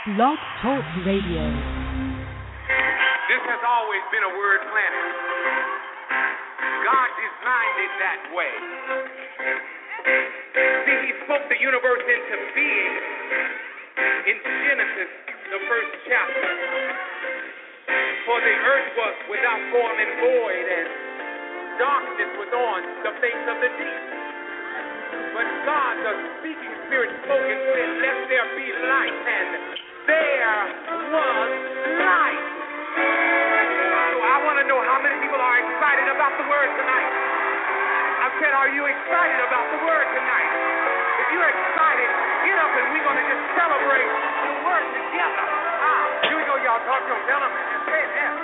Blog Talk Radio. This has always been a word planet. God designed it that way. See, he spoke the universe into being in Genesis, the first chapter. For the earth was without form and void, and darkness was on the face of the deep. But God, the speaking spirit, spoke and said, let there be light, and there was light. So I want to know how many people are excited about the word tonight. I said, are you excited about the word tonight? If you're excited, get up and we're going to just celebrate the word together. Here we go, y'all. Talk to them. Tell them. And say it. Yeah.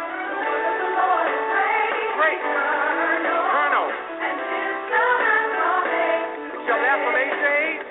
Great. Colonel. Shall that from AJ?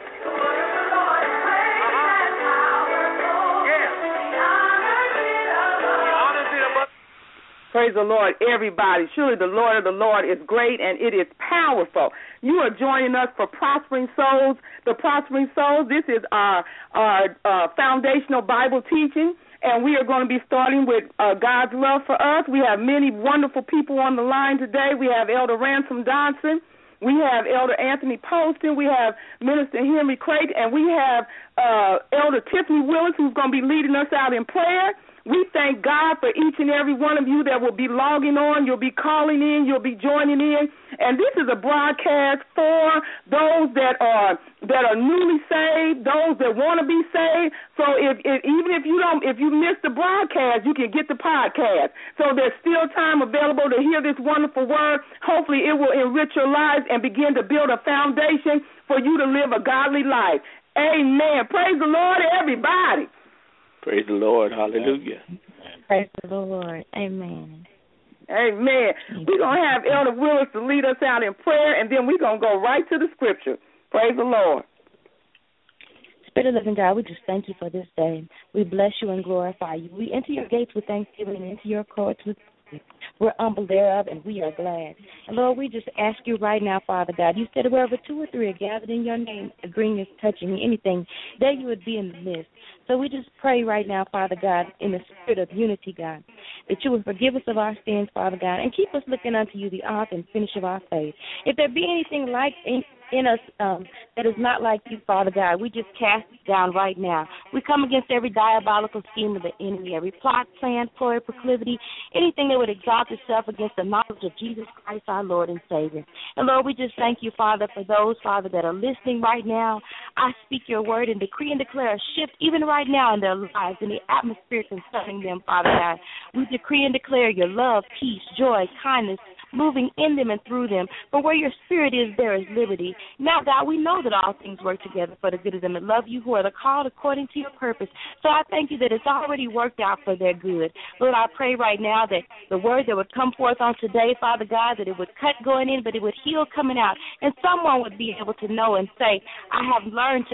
Praise the Lord, everybody. Surely the Lord of the Lord is great and it is powerful. You are joining us for Prospering Souls. The Prospering Souls, this is our foundational Bible teaching, and we are going to be starting with God's love for us. We have many wonderful people on the line today. We have Elder Ransom Johnson. We have Elder Anthony Poston. We have Minister Henry Creighton, and we have Elder Tiffany Willis, who's going to be leading us out in prayer. We thank God for each and every one of you that will be logging on. You'll be calling in. You'll be joining in. And this is a broadcast for those that are newly saved, those that want to be saved. So even if you miss the broadcast, you can get the podcast. So there's still time available to hear this wonderful word. Hopefully it will enrich your lives and begin to build a foundation for you to live a godly life. Amen. Praise the Lord, everybody. Praise the Lord. Hallelujah. Praise the Lord. Amen. Amen. We're going to have Elder Willis to lead us out in prayer, and then we're going to go right to the scripture. Praise the Lord. Spirit of the living God, we just thank you for this day. We bless you and glorify you. We enter your gates with thanksgiving and into your courts with praise. We're humble thereof, and we are glad. And, Lord, we just ask you right now, Father God, you said wherever 2 or 3 are gathered in your name, agreeing is touching anything, there you would be in the midst. So we just pray right now, Father God, in the spirit of unity, God, that you would forgive us of our sins, Father God, and keep us looking unto you, the author and finisher of our faith. If there be anything like in us that is not like you, Father God, we just cast it down right now. We come against every diabolical scheme of the enemy, every plot, plan, ploy, proclivity, anything that would exalt itself against the knowledge of Jesus Christ, our Lord and Savior. And, Lord, we just thank you, Father, for those, Father, that are listening right now. I speak your word and decree and declare a shift even right now in their lives, in the atmosphere concerning them, Father God. We decree and declare your love, peace, joy, kindness, moving in them and through them. For where your spirit is, there is liberty. Now, God, we know that all things work together for the good of them that love you, who are the called according to your purpose. So I thank you that it's already worked out for their good. Lord, I pray right now that the word that would come forth on today, Father God, that it would cut going in, but it would heal coming out. And someone would be able to know and say, I have learned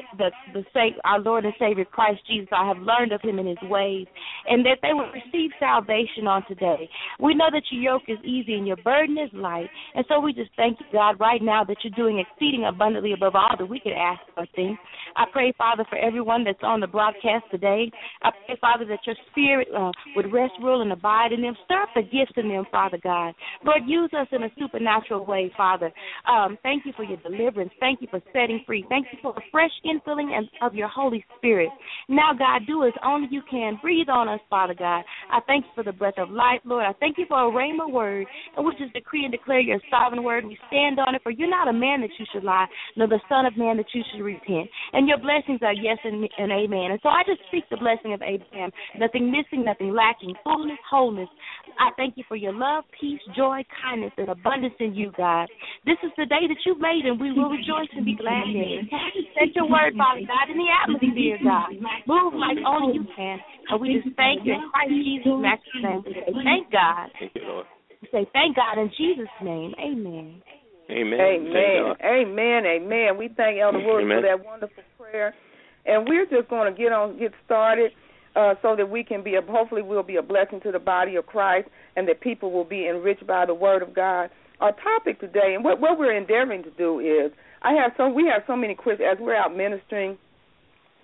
our Lord and Savior Christ Jesus, I have learned of him and his ways. And that they would receive salvation on today. We know that your yoke is easy and your burden is light. And so we just thank you, God, right now that you're doing exceeding abundantly above all that we could ask or think. I pray, Father, for everyone that's on the broadcast today. I pray, Father, that your spirit would rest, rule, and abide in them. Stir up the gifts in them, Father God. Lord, use us in a supernatural way, Father. Thank you for your deliverance. Thank you for setting free. Thank you for a fresh infilling of your Holy Spirit. Now, God, do as only you can. Breathe on us, Father God. I thank you for the breath of life, Lord. I thank you for a rhema word, and we just decree and declare your sovereign word. We stand on it, for you're not a man that you should lie, nor the son of man that you should repent. And your blessings are yes and amen. And so I just speak the blessing of Abraham, nothing missing, nothing lacking, fullness, wholeness. I thank you for your love, peace, joy, kindness, and abundance in you, God. This is the day that you've made, and we will rejoice and be glad in it. Set your word, Father God, in the atmosphere, God. Move like only you can. And we just thank you in Christ Jesus' matchless name. We say thank God. Thank you, Lord. We say thank God in Jesus' name. Amen. Amen. Amen. Amen. Amen. We thank Elder Willis for that wonderful prayer. And we're just going to get started so that we can hopefully we'll be a blessing to the body of Christ and that people will be enriched by the word of God. Our topic today, and what we're endeavoring to do is, we have so many Christians, as we're out ministering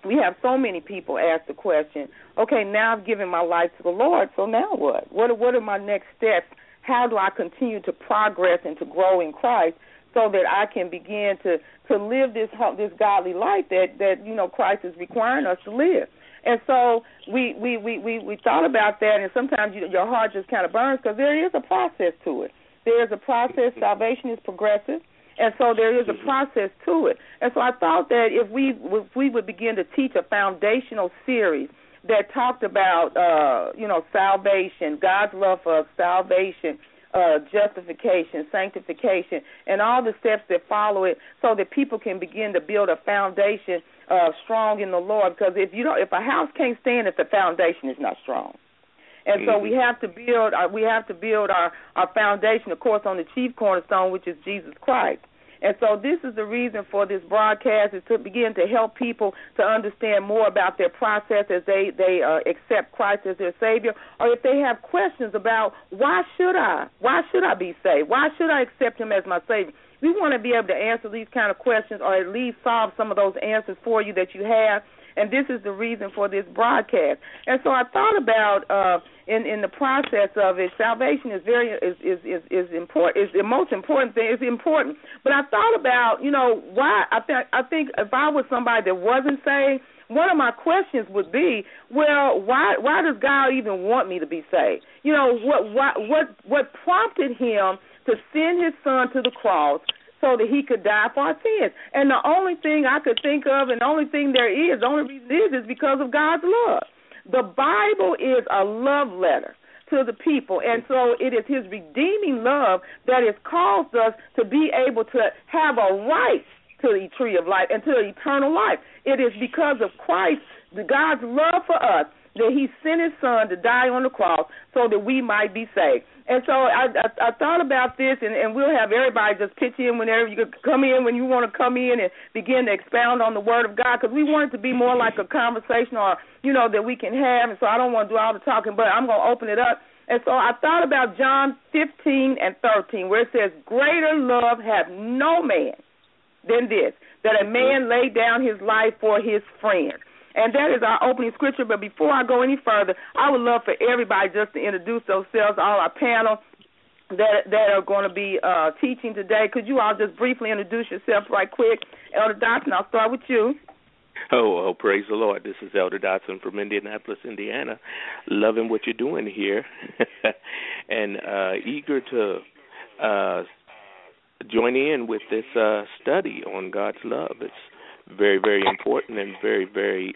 we have so many people ask the question, okay, now I've given my life to the Lord, so now what? What are my next steps? How do I continue to progress and to grow in Christ so that I can begin to live this godly life that Christ is requiring us to live? And so we thought about that, and sometimes your heart just kind of burns because there is a process to it. There is a process. Salvation is progressive. And so there is a process to it. And so I thought that if we would begin to teach a foundational series that talked about, salvation, God's love for us, salvation, justification, sanctification, and all the steps that follow it so that people can begin to build a foundation strong in the Lord. Because if a house can't stand if the foundation is not strong. And so we have to build our foundation, of course, on the chief cornerstone, which is Jesus Christ. And so this is the reason for this broadcast, is to begin to help people to understand more about their process as they accept Christ as their Savior, or if they have questions about why should I be saved? Why should I accept Him as my Savior? We want to be able to answer these kind of questions, or at least solve some of those answers for you that you have. And this is the reason for this broadcast. And so I thought about in the process of it, salvation is important. Is the most important thing. It's important. But I thought about why. I think if I was somebody that wasn't saved, one of my questions would be, well, why does God even want me to be saved? What prompted Him to send His Son to the cross so that He could die for our sins? And the only thing I could think of, and the only reason is because of God's love. The Bible is a love letter to the people, and so it is His redeeming love that has caused us to be able to have a right to the tree of life and to eternal life. It is because of Christ, God's love for us, that He sent His Son to die on the cross so that we might be saved. And so I thought about this, and we'll have everybody just pitch in whenever you could come in, when you want to come in and begin to expound on the Word of God, because we want it to be more like a conversation that we can have. And so I don't want to do all the talking, but I'm going to open it up. And so I thought about John 15 and 13, where it says, greater love hath no man than this, that a man lay down his life for his friends. And that is our opening scripture. But before I go any further, I would love for everybody just to introduce themselves, all our panel that are going to be teaching today. Could you all just briefly introduce yourself right quick? Elder Dotson, I'll start with you. Oh, praise the Lord. This is Elder Dotson from Indianapolis, Indiana. Loving what you're doing here and eager to join in with this study on God's love. It's very, very important and very, very,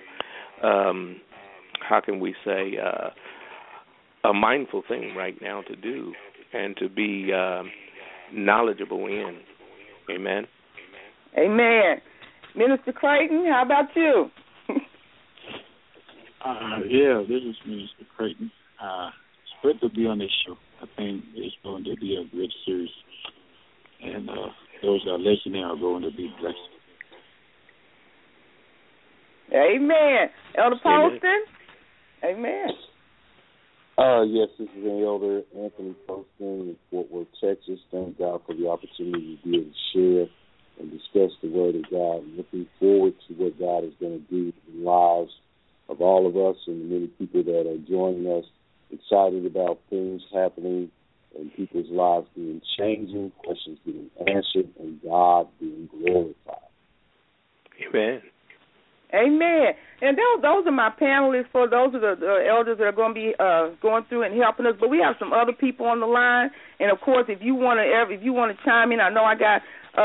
how can we say, a mindful thing right now to do and to be knowledgeable in. Amen. Amen. Minister Creighton, how about you? This is Minister Creighton. It's great to be on this show. I think it's going to be a great series, and those that are listening are going to be blessed. Amen. Elder Poston? Amen. Yes, this is Elder Anthony Poston in Fort Worth, Texas. Thank God for the opportunity to be able to share and discuss the Word of God. I'm looking forward to what God is going to do in the lives of all of us and the many people that are joining us, excited about things happening and people's lives being changing, questions being answered, and God being glorified. Amen. Amen. And those are my panelists. For those are the elders that are going to be going through and helping us. But we have some other people on the line. And of course, if you want to chime in, I know I got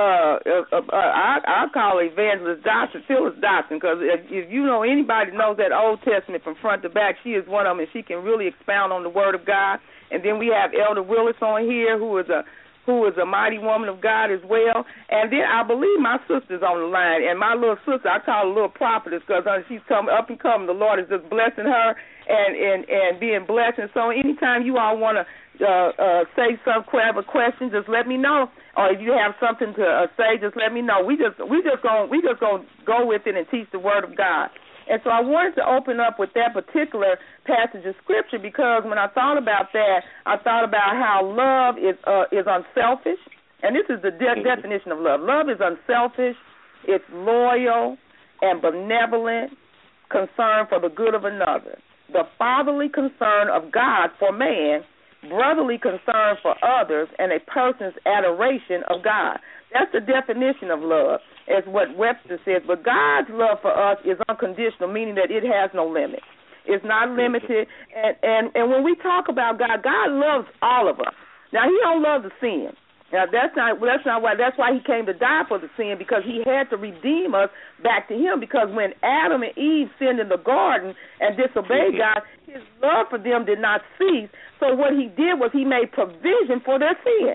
I'll call her Evangelist Dotson, Phyllis Dotson, because if you know anybody knows that Old Testament from front to back, she is one of them, and she can really expound on the Word of God. And then we have Elder Willis on here, who is a mighty woman of God as well. And then I believe my sister's on the line, and my little sister, I call her a little prophetess because she's come up and coming. The Lord is just blessing her and being blessed. And so anytime you all want to say some question, just let me know. Or if you have something to say, just let me know. We just gonna go with it and teach the Word of God. And so I wanted to open up with that particular passage of Scripture because when I thought about that, I thought about how love is unselfish. And this is the definition of love. Love is unselfish, it's loyal, and benevolent concern for the good of another, the fatherly concern of God for man, brotherly concern for others, and a person's adoration of God. That's the definition of love, as what Webster says. But God's love for us is unconditional, meaning that it has no limit. It's not limited. And when we talk about God, God loves all of us. Now, He don't love the sin. Now, that's not why. That's why He came to die for the sin, because He had to redeem us back to Him. Because when Adam and Eve sinned in the garden and disobeyed God, His love for them did not cease. So what He did was He made provision for their sin.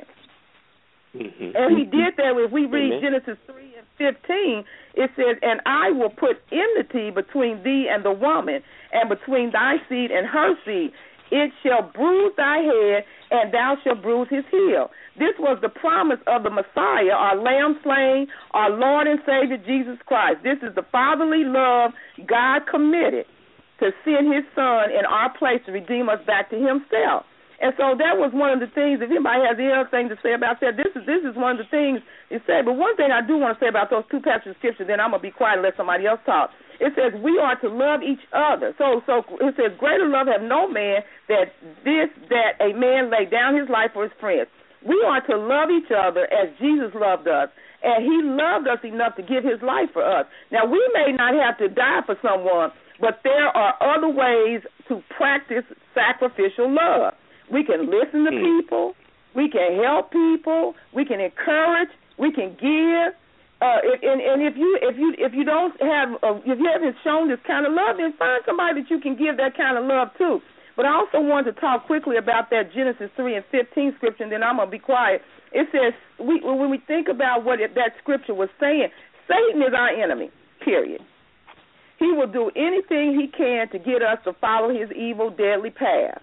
And He did that. If we read Genesis 3:15, it says, "And I will put enmity between thee and the woman, and between thy seed and her seed. It shall bruise thy head, and thou shalt bruise his heel." This was the promise of the Messiah, our Lamb slain, our Lord and Savior Jesus Christ. This is the fatherly love God committed to send His Son in our place to redeem us back to Himself. And so that was one of the things. If anybody has any other thing to say about that, this is one of the things it said. But one thing I do want to say about those two passages of Scripture, then I'm going to be quiet and let somebody else talk. It says we are to love each other. So it says, "Greater love have no man that a man lay down his life for his friends." We are to love each other as Jesus loved us, and He loved us enough to give His life for us. Now, we may not have to die for someone, but there are other ways to practice sacrificial love. We can listen to people. We can help people. We can encourage. We can give. And if you don't have, if you haven't shown this kind of love, then find somebody that you can give that kind of love to. But I also wanted to talk quickly about that Genesis 3:15 scripture, and then I'm going to be quiet. It says, when we think about what that scripture was saying, Satan is our enemy, period. He will do anything he can to get us to follow his evil, deadly path.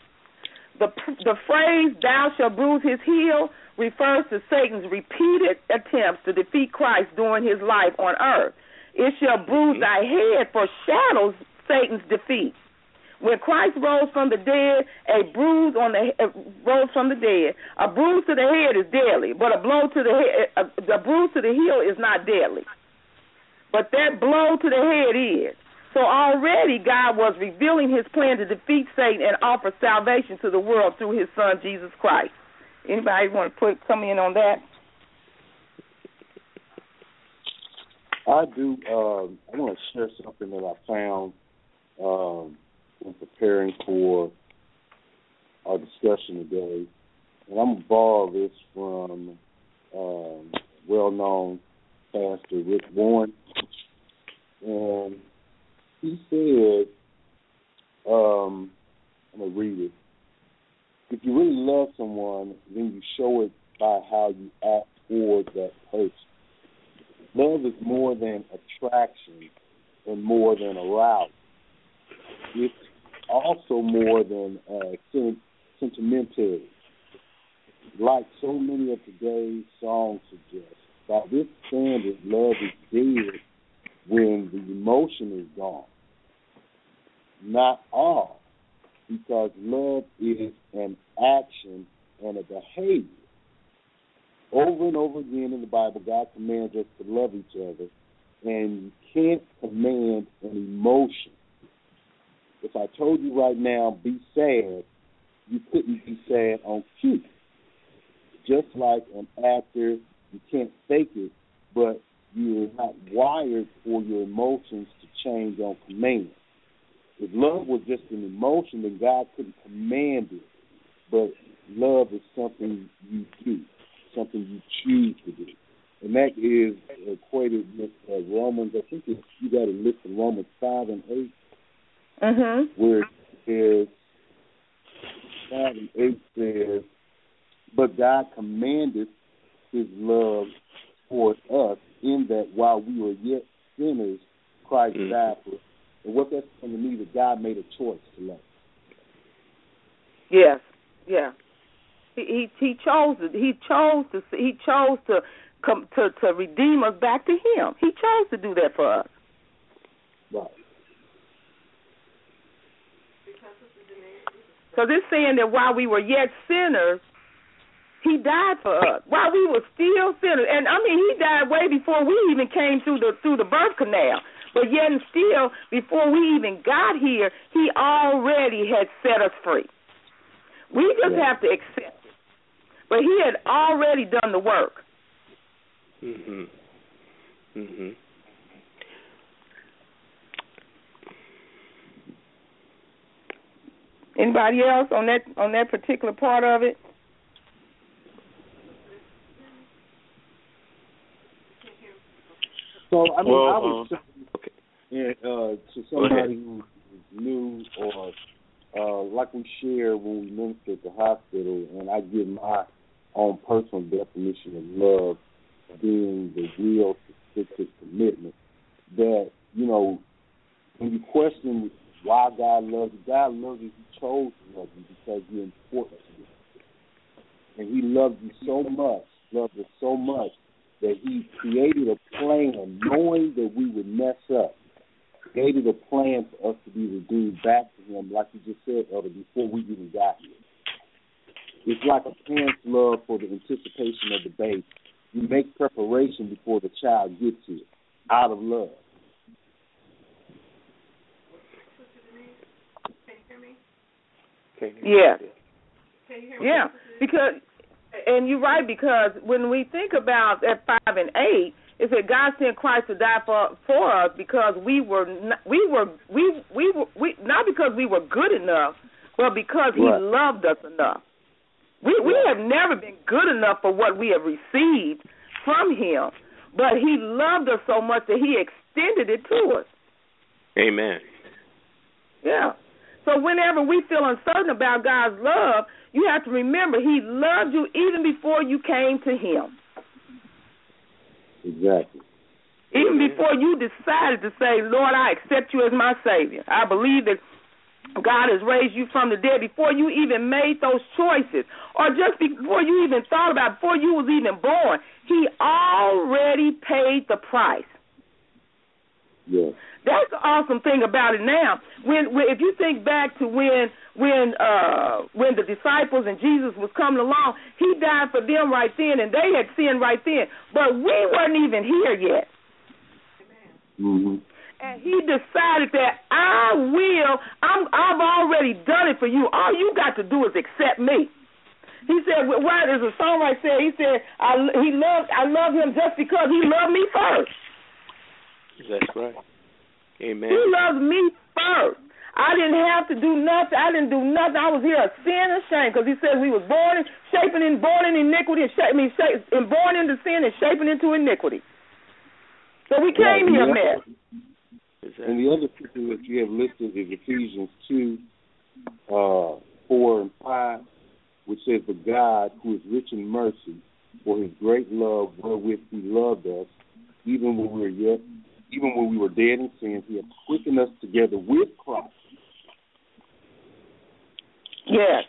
The phrase, "thou shalt bruise his heel," refers to Satan's repeated attempts to defeat Christ during his life on earth. "It shall bruise thy head," foreshadows Satan's defeat. When Christ rose from the dead, a bruise to the head is deadly, but a bruise to the heel is not deadly. But that blow to the head is. So already God was revealing His plan to defeat Satan and offer salvation to the world through His Son, Jesus Christ. Anybody want to come in on that? I do. I want to share something that I found in preparing for our discussion today. And I'm going to borrow this from well-known Pastor Rick Warren. And he said, I'm going to read it. "If you really love someone, then you show it by how you act toward that person. Love is more than attraction and more than arousal. It's also more than sentimentality. Like so many of today's songs suggest, by this standard, love is dead when the emotion is gone. Not all, because love is an action and a behavior. Over and over again in the Bible, God commands us to love each other, and you can't command an emotion. If I told you right now, be sad, you couldn't be sad on cue. Just like an actor, you can't fake it, but you're not wired for your emotions to change on command. If love was just an emotion, then God couldn't command it. But love is something you do, something you choose to do. And that is equated with Romans, I think you got a list in Romans 5 and 8, where it says, 5 and 8 says, "But God commanded His love toward us in that while we were yet sinners, Christ died for us." And what that's saying to me, that God made a choice to love. Yes, yeah. He chose to redeem us back to Him. He chose to do that for us. Right. Because it's saying that while we were yet sinners, He died for us while we were still sinners. And, I mean, he died way before we even came through the birth canal. But yet and still, before we even got here, he already had set us free. We just have to accept it. But he had already done the work. Mhm. Mhm. Anybody else on that particular part of it? So I mean, I would say to somebody who's new or like we share when we minister at the hospital, and I give my own personal definition of love being the will to stick to commitment. That, you know, when you question why God loves you, He chose to love you because you're important to Him. And He loved you so much, loved us so much, that He created a plan knowing that we would mess up. Created a plan for us to be redeemed back to Him, like you just said, Elder, before we even got here. It's like a parent's love for the anticipation of the baby. You make preparation before the child gets here, out of love. Yeah. Yeah, because, and you're right, because when we think about at 5 and 8, it said God sent Christ to die for us because not because we were good enough, but because He loved us enough. We have never been good enough for what we have received from Him, but He loved us so much that He extended it to us. Amen. Yeah. So whenever we feel uncertain about God's love, you have to remember He loved you even before you came to Him. Exactly. Even before you decided to say, Lord, I accept you as my Savior. I believe that God has raised you from the dead before you even made those choices, or just before you even thought about it, before you was even born. He already paid the price. Yes. That's the awesome thing about it now. When if you think back to when the disciples and Jesus was coming along, He died for them right then, and they had sinned right then. But we weren't even here yet. Mm-hmm. And He decided that I've already done it for you. All you got to do is accept me. He said, what is a songwriter said? He said, I love Him just because He loved me first. That's right. Amen. He loved me first. I didn't have to do nothing. I didn't do nothing. I was here a sin and shame because He said we was born in iniquity and born into sin and shaping into iniquity. So we came here, man. And the other scripture that you have listed is Ephesians 2, 4 and 5, which says, "But God, who is rich in mercy, for His great love wherewith He loved us, even when we were dead in sins, He hath quickened us together with Christ." Yes.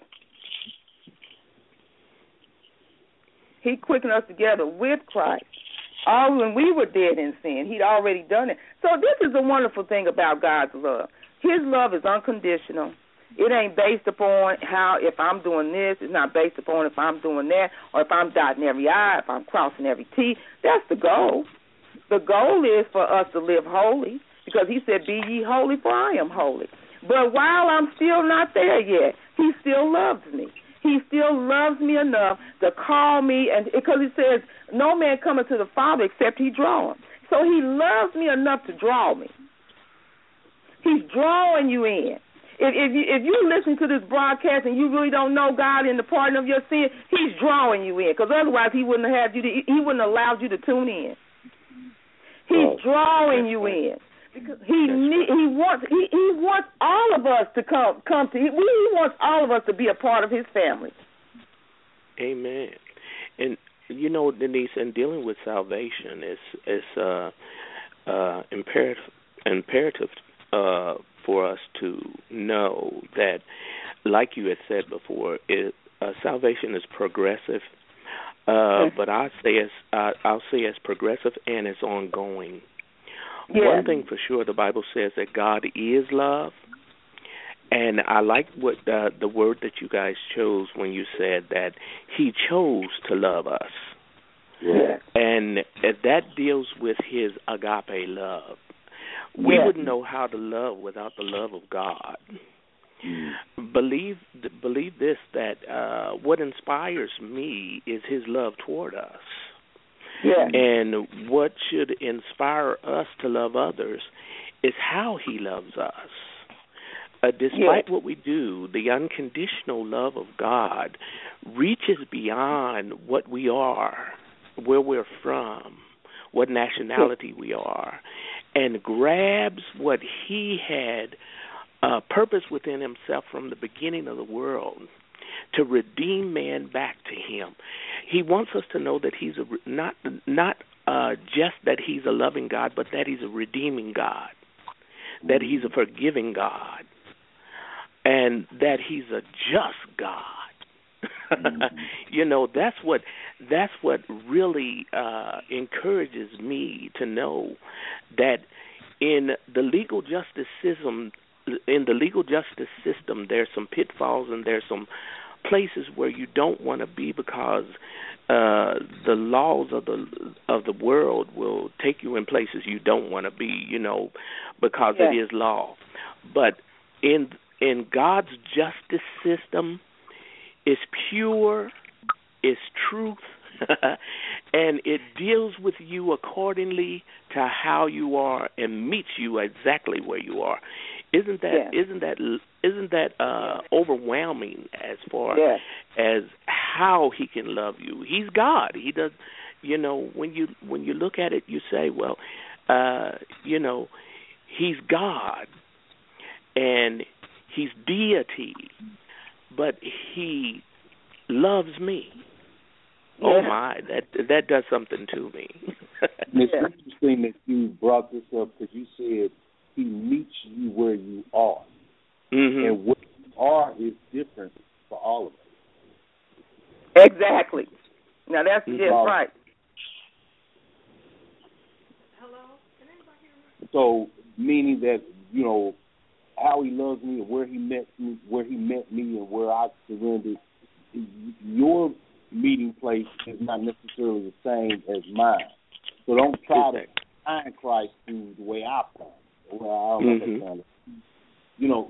He quickened us together with Christ. All when we were dead in sin, He'd already done it. So this is the wonderful thing about God's love. His love is unconditional. It ain't based upon if I'm doing this. It's not based upon if I'm doing that, or if I'm dotting every I, if I'm crossing every T. That's the goal. The goal is for us to live holy, because He said, "Be ye holy, for I am holy." But while I'm still not there yet, He still loves me. He still loves me enough to call me, and because He says, "No man cometh to the Father except He draw him." So He loves me enough to draw me. He's drawing you in. If you listen to this broadcast and you really don't know God in the pardon of your sin, He's drawing you in, because otherwise He wouldn't have He wouldn't allow you to tune in. He's drawing you in. Because he wants all of us to come to Him. He wants all of us to be a part of His family. Amen. And you know, Denise, in dealing with salvation, it's imperative for us to know that, like you had said before, salvation is progressive. But I'll say it's progressive and it's ongoing. Yeah. One thing for sure, the Bible says that God is love, And I like what the word that you guys chose when you said that he chose to love us. Yes. And that deals with his agape love. We wouldn't know how to love without the love of God. Believe this, that what inspires me is his love toward us. Yes. And what should inspire us to love others is how he loves us. Despite what we do, the unconditional love of God reaches beyond what we are, where we're from, what nationality we are, and grabs what he had purpose within himself from the beginning of the world to redeem man back to him. He wants us to know that he's not just that he's a loving God, but that he's a redeeming God, that he's a forgiving God, and that he's a just God. You know, that's what really encourages me to know that in the legal justice system, there's some pitfalls and there's some places where you don't want to be because the laws of the world will take you in places you don't want to be, you know, because it is law. But in God's justice system, it's pure, it's truth, and it deals with you accordingly to how you are and meets you exactly where you are. Isn't that overwhelming as far as how he can love you? He's God. He does. You know, when you look at it, you say, well, you know, he's God and he's deity, but he loves me. Yeah. Oh my, that does something to me. It's interesting that you brought this up because you said he meets you where you are. Mm-hmm. And where you are is different for all of us. Exactly. Now that's just right. Hello? Can anybody hear me? So, meaning that, you know, how he loves me and where he met me and where I surrendered, your meeting place is not necessarily the same as mine. So don't try to find Christ through the way I found. Well, I don't know if that's kind of, you know,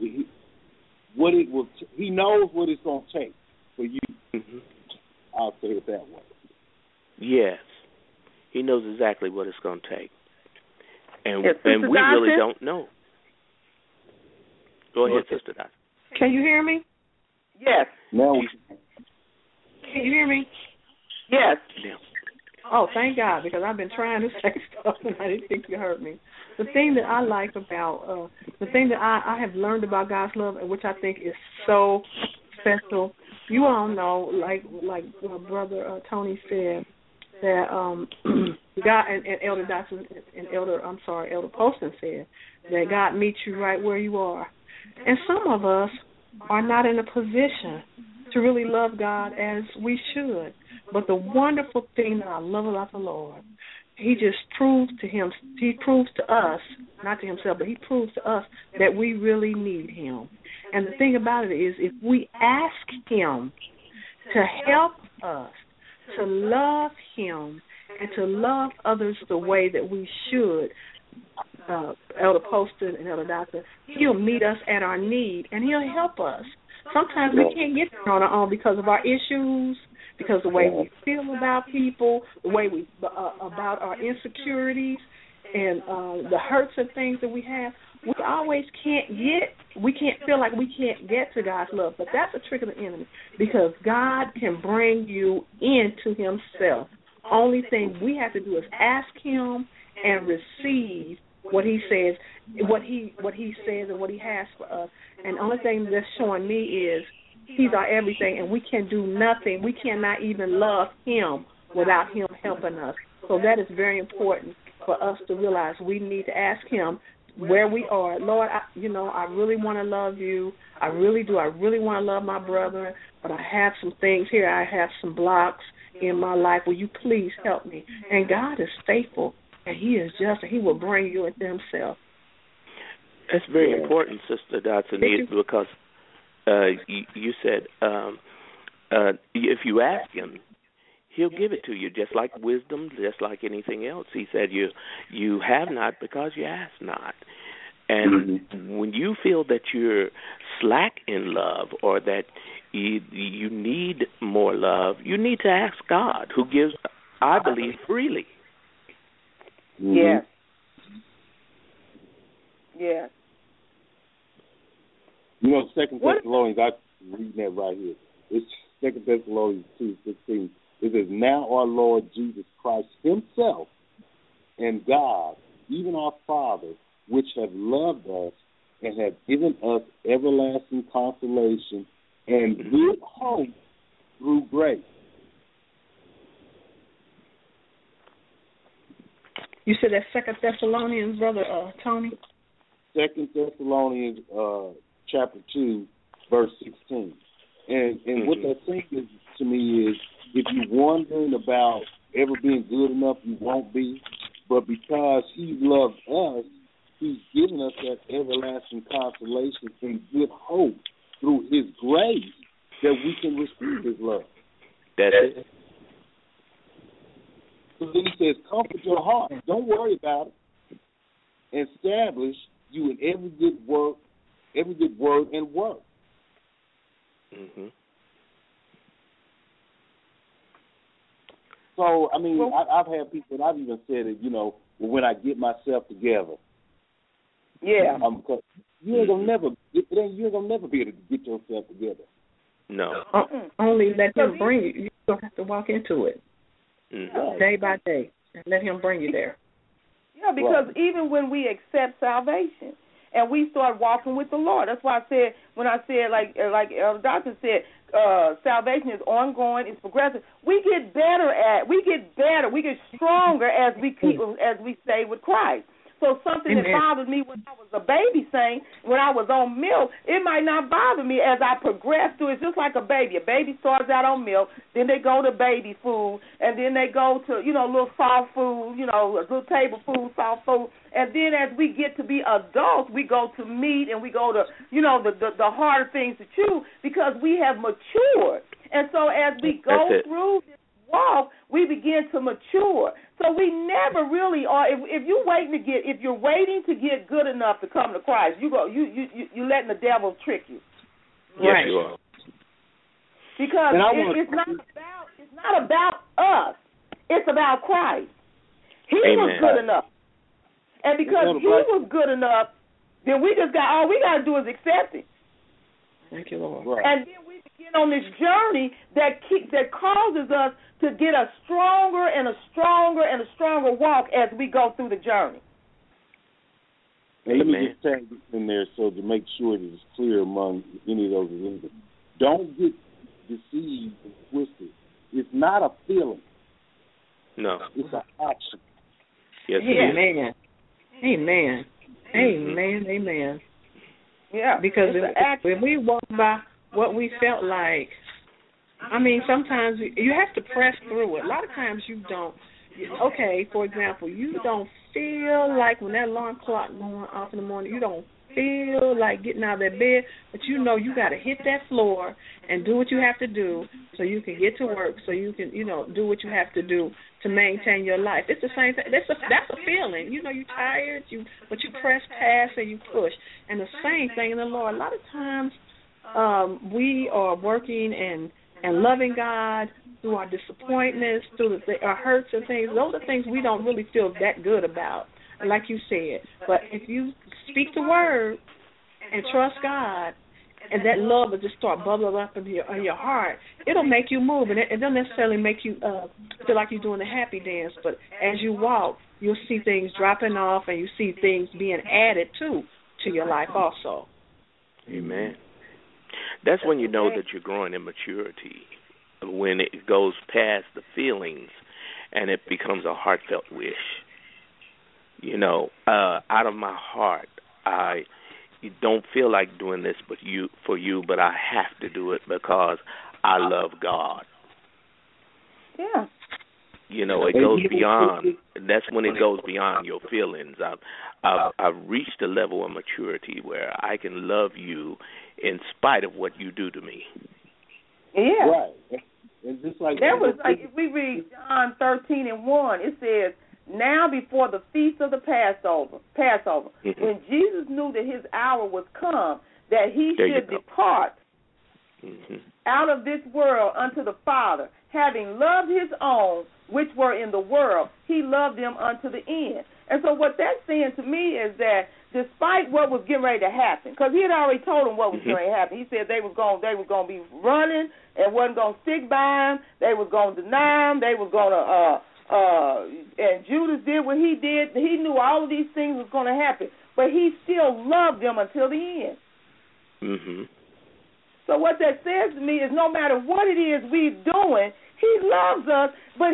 he knows what it's going to take for you. Mm-hmm. I'll say it that way. Yes. He knows exactly what it's going to take. And yes, we really don't know. Go ahead, Sister Dot. Can you hear me? Yes. No. Can you hear me? Yes. Yeah. Oh, thank God, because I've been trying to say stuff and I didn't think you heard me. The thing that I like about, the thing that I have learned about God's love, which I think is so special, you all know, like Brother Tony said, that God and Elder Dotson and Elder Poston said that God meets you right where you are. And some of us are not in a position to really love God as we should. But the wonderful thing that I love about the Lord, he just proves to us, not to himself, but he proves to us that we really need him. And the thing about it is, if we ask him to help us to love him and to love others the way that we should, Elder Poston and Elder Doctor, he'll meet us at our need and he'll help us. Sometimes we can't get there on our own because of our issues, because of the way we feel about people, the way we about our insecurities and the hurts and things that we have. We can't feel like we can't get to God's love, but that's a trick of the enemy because God can bring you into himself. Only thing we have to do is ask him and receive what he says, what he says and what he has for us. And the only thing that's showing me is he's our everything, and we can do nothing. We cannot even love him without him helping us. So that is very important for us to realize. We need to ask him where we are. Lord, I really want to love you. I really do. I really want to love my brother, but I have some things here. I have some blocks in my life. Will you please help me? And God is faithful, and he is just, and he will bring you into himself. That's very important, Sister Dotson, because you said if you ask him, he'll give it to you, just like wisdom, just like anything else. He said you have not because you ask not. And when you feel that you're slack in love or that you need more love, you need to ask God, who gives, I believe, freely. Yes. Yes. You know, 2 Thessalonians, I'm reading that right here. It's 2 Thessalonians 2:16. It says, now our Lord Jesus Christ himself and God, even our Father, which have loved us and have given us everlasting consolation and good hope through grace. You said that's 2 Thessalonians, Brother Tony? 2 Thessalonians chapter 2, verse 16. And what that saying to me is, if you're wondering about ever being good enough, you won't be. But because he loved us, he's given us that everlasting consolation and good hope through his grace that we can receive his love. That's it. So then he says, comfort your heart. Don't worry about it. Establish you in every good word and work. Mm-hmm. So, I mean, I've had people, and I've even said it, you know, when I get myself together. Yeah. You ain't gonna never be able to get yourself together. No. Only let him bring you. You don't have to walk into it. Day by day. And let him bring you there. Yeah, because even when we accept salvation and we start walking with the Lord, that's why I said, when I said, like the doctor said, salvation is ongoing, it's progressive. We get better, we get stronger as we stay with Christ. So something that bothered me when I was a baby saint, when I was on milk, it might not bother me as I progress through. It's just like a baby. A baby starts out on milk, then they go to baby food, and then they go to, little soft food, a little table food, soft food. And then as we get to be adults, we go to meat and we go to, the harder things to chew because we have matured. And so as we go through this walk, we begin to mature. So we never really are. If you're waiting to get good enough to come to Christ, you letting the devil trick you. Yes, you are. Because it's not about us. It's about Christ. He was good enough, and because he was good enough, then we just got all we got to do is accept it. Thank you, Lord. Right. And then we begin on this journey that causes us to get a stronger and a stronger and a stronger walk as we go through the journey. And let me just tag this in there so to make sure that it's clear among any of those believers. Don't get deceived and twisted. It's not a feeling. No. It's an action. Yes, Amen. Amen. Amen. Amen. Yeah. Because if we walk by what we felt like, I mean, sometimes you have to press through it. A lot of times you don't. Okay, for example, you don't feel like when that alarm clock going off in the morning, you don't feel like getting out of that bed, but you know you got to hit that floor and do what you have to do so you can get to work, so you can, do what you have to do to maintain your life. It's the same thing. That's a feeling. You're tired, but you press past and you push. And the same thing in the Lord. A lot of times we are working and loving God through our disappointments, through our hurts and things. Those are things we don't really feel that good about, like you said. But if you speak the word and trust God, and that love will just start bubbling up in your heart, it'll make you move. And it doesn't necessarily make you feel like you're doing a happy dance, but as you walk, you'll see things dropping off and you see things being added to your life also. Amen. That's when you know that you're growing in maturity, when it goes past the feelings and it becomes a heartfelt wish. Out of my heart, I don't feel like doing this for you, but I have to do it because I love God. Yeah. You know, it goes beyond. That's when it goes beyond your feelings. I've reached a level of maturity where I can love you in spite of what you do to me. Yeah. Right. And just like that was like, if we read John 13:1, it says, now before the feast of the Passover, when Jesus knew that his hour was come, that he should depart out of this world unto the Father, having loved his own which were in the world, he loved them unto the end. And so what that's saying to me is that despite what was getting ready to happen, because he had already told them what was getting ready to happen. He said they was going to be running and wasn't going to stick by him. They was going to deny him. They was going to and Judas did what he did. He knew all of these things was going to happen, but he still loved them until the end. Mm-hmm. So what that says to me is no matter what it is we're doing, he loves us, but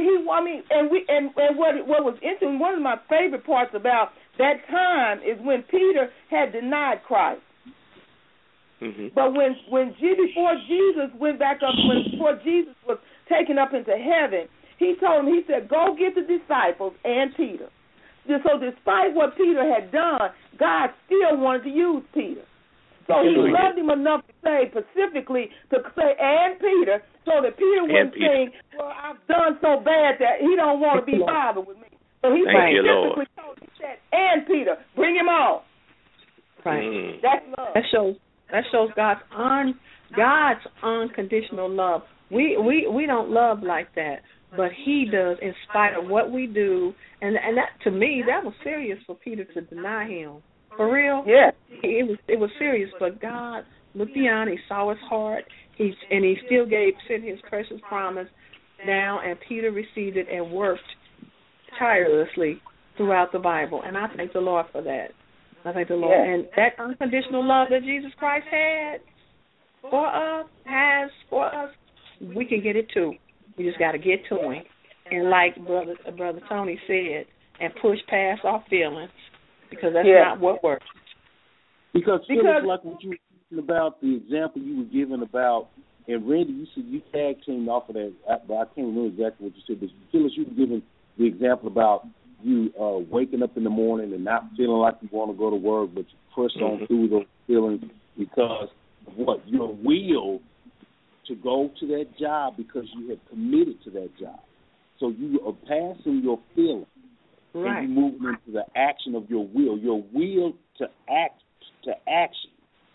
what was interesting, one of my favorite parts about that time is when Peter had denied Christ. Mm-hmm. But before Jesus went back up, before Jesus was taken up into heaven, he told him, he said, go get the disciples and Peter. So despite what Peter had done, God still wanted to use Peter. So he loved him enough to say specifically, to say, and Peter, so that Peter wouldn't think, well, I've done so bad that he don't want to be bothered with me. So he specifically told him, he said, and Peter, bring him on. Right. That's love. That shows God's unconditional love. We don't love like that, but he does in spite of what we do. And that, to me, that was serious for Peter to deny him. For real? Yeah. It was serious, but God looked beyond. He saw his heart. He still sent his precious promise down, and Peter received it and worked tirelessly throughout the Bible. And I thank the Lord for that. I thank the Lord. Yeah. And that unconditional love that Jesus Christ had for us, we can get it too. We just got to get to him. And like Brother Tony said, and push past our feelings, because that's not what works. Because like what you were talking about, the example you were giving about, and Randy, you said you tag teamed off of that, but I can't remember exactly what you said, but Phyllis, you were giving the example about you waking up in the morning and not feeling like you want to go to work, but you push on through those feelings because of what? Your will to go to that job because you have committed to that job. So you are passing your feelings. Right. And you're moving into the action of your will to action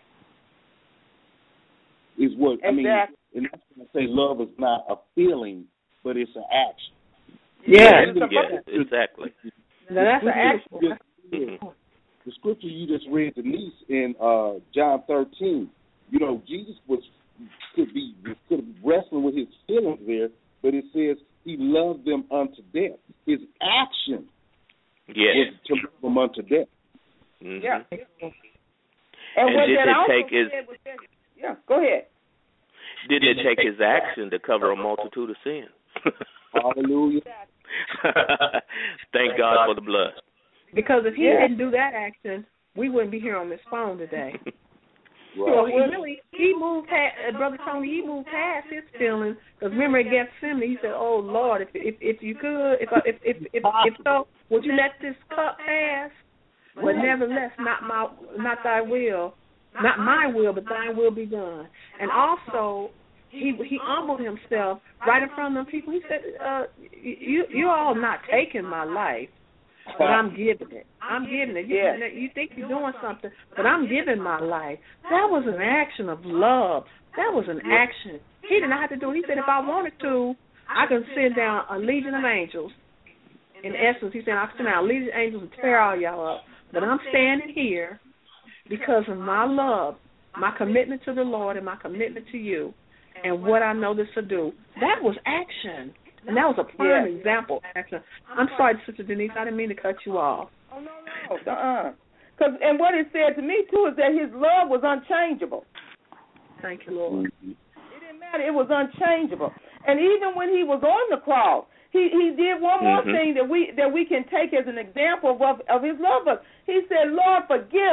is what exactly. I mean. And that's when I say love is not a feeling, but it's an action. Yeah, exactly. That's an action. The scripture you just read, Denise, in John 13. You know, Jesus could be wrestling with his feelings there, but it says he loved them unto death. His action. Yes. To love them unto death. Mm-hmm. Yeah. And did it take his... Yeah, go ahead. Did it take his action to cover a multitude of sins? Hallelujah. Thank God for the blood. Because if he didn't do that action, we wouldn't be here on this phone today. Right. So he moved past, Brother Tony, he moved past his feelings. Because remember at Gethsemane, he said, "Oh Lord, if you could, if so, would you let this cup pass? But nevertheless, not thy will, not my will, but thine will be done." And also, he humbled himself right in front of them people. He said, "You all not taking my life, but I'm giving it. I'm giving it. You think you're doing something, but I'm giving my life." That was an action of love. That was an action. He did not have to do it. He said, if I wanted to, I could send down a legion of angels. In essence, he said, I could send down a legion of angels and tear all y'all up. But I'm standing here because of my love, my commitment to the Lord and my commitment to you and what I know this to do. That was action. And that was a prime example of action. I'm sorry, Sister Denise, I didn't mean to cut you off. Oh, no. And what it said to me, too, is that his love was unchangeable. Thank you, Lord. It didn't matter. It was unchangeable. And even when he was on the cross, he did one more thing that we can take as an example of his love. He said, Lord, forgive them,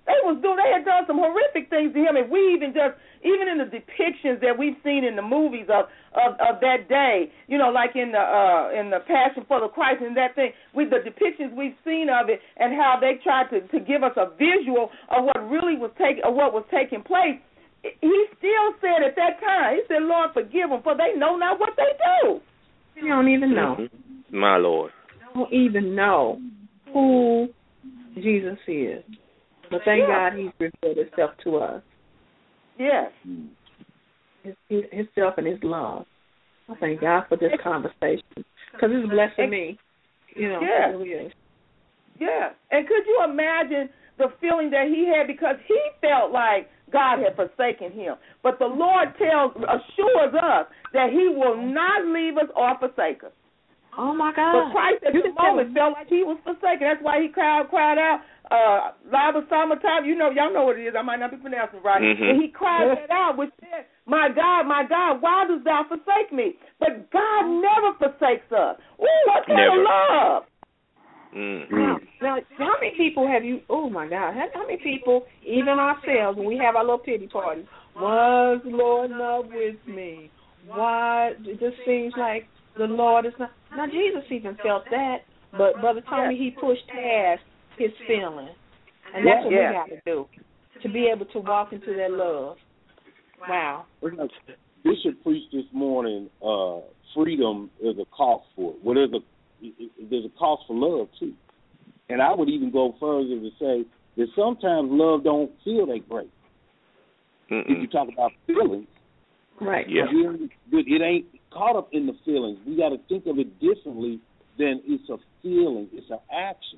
They had done some horrific things to him, and we even in the depictions that we've seen in the movies of that day, like in the Passion for the Christ and that thing, with the depictions we've seen of it and how they tried to give us a visual of what really was taking place. He still said at that time, he said, Lord, forgive them, for they know not what they do. They don't even know. Mm-hmm. My Lord. They don't even know who Jesus is. But thank God he's revealed himself to us. Yes. Himself and his love. I thank God for this conversation because it's blessing me. Yeah. It really is. Yeah. And could you imagine the feeling that he had, because he felt like God had forsaken him. But the Lord assures us that he will not leave us or forsake us. Oh, my God. But Christ at the moment felt like he was forsaken. That's why he cried out, Laba Samatab, y'all know what it is. I might not be pronouncing it right. Mm-hmm. And he cried that out, which said, my God, why dost thou forsake me? But God never forsakes us. Ooh, what kind of love? Mm-hmm. Now, how many people have you, oh, my God, how many people, even ourselves, when we have our little pity parties, was the Lord not with me? Why? It just seems like the Lord is not. Now, Jesus even felt that, but Brother Tony, he pushed past his feelings. And that's what we got to do, to be able to walk into that love. Wow. Bishop preached this morning, freedom is a cost for it. Well, there's a cost for love, too. And I would even go further to say that sometimes love don't feel that great. If you talk about feelings. Right. Yeah. It ain't caught up in the feelings. We got to think of it differently than it's a feeling. It's an action.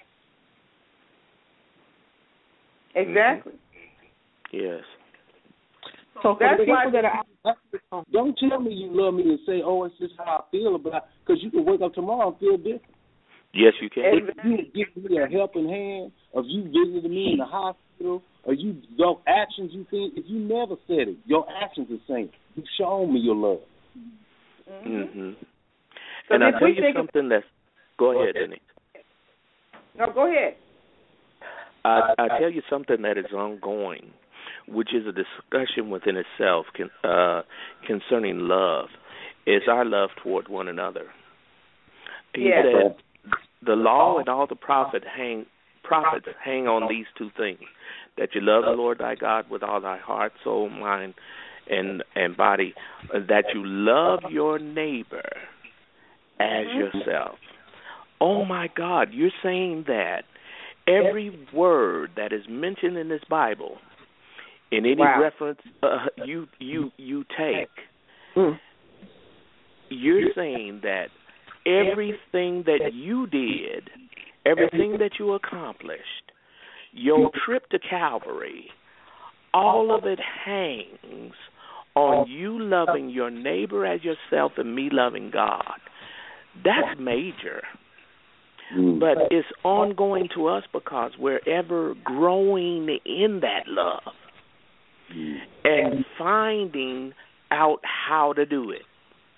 Exactly. Yes. So that's why that are, don't tell me you love me and say, oh, it's just how I feel about it, because you can wake up tomorrow and feel different. Yes, you can. If you give me a helping hand, of you visiting me in the hospital, or your actions you think, if you never said it, your actions are saying, you've shown me your love. Mm-hmm. So and I'll tell you something that's, go ahead, Denise. No, go ahead. I'll tell you something that is ongoing, which is a discussion within itself concerning love, is our love toward one another. He said, the law and all the prophets hang on these two things, that you love the Lord thy God with all thy heart, soul, mind, and body, that you love your neighbor as yourself. Oh, my God, you're saying that every word that is mentioned in this Bible, in any reference you take, you're saying that everything that you did, everything that you accomplished, your trip to Calvary, all of it hangs on you loving your neighbor as yourself and me loving God. That's major. But it's ongoing to us because we're ever growing in that love and finding out how to do it.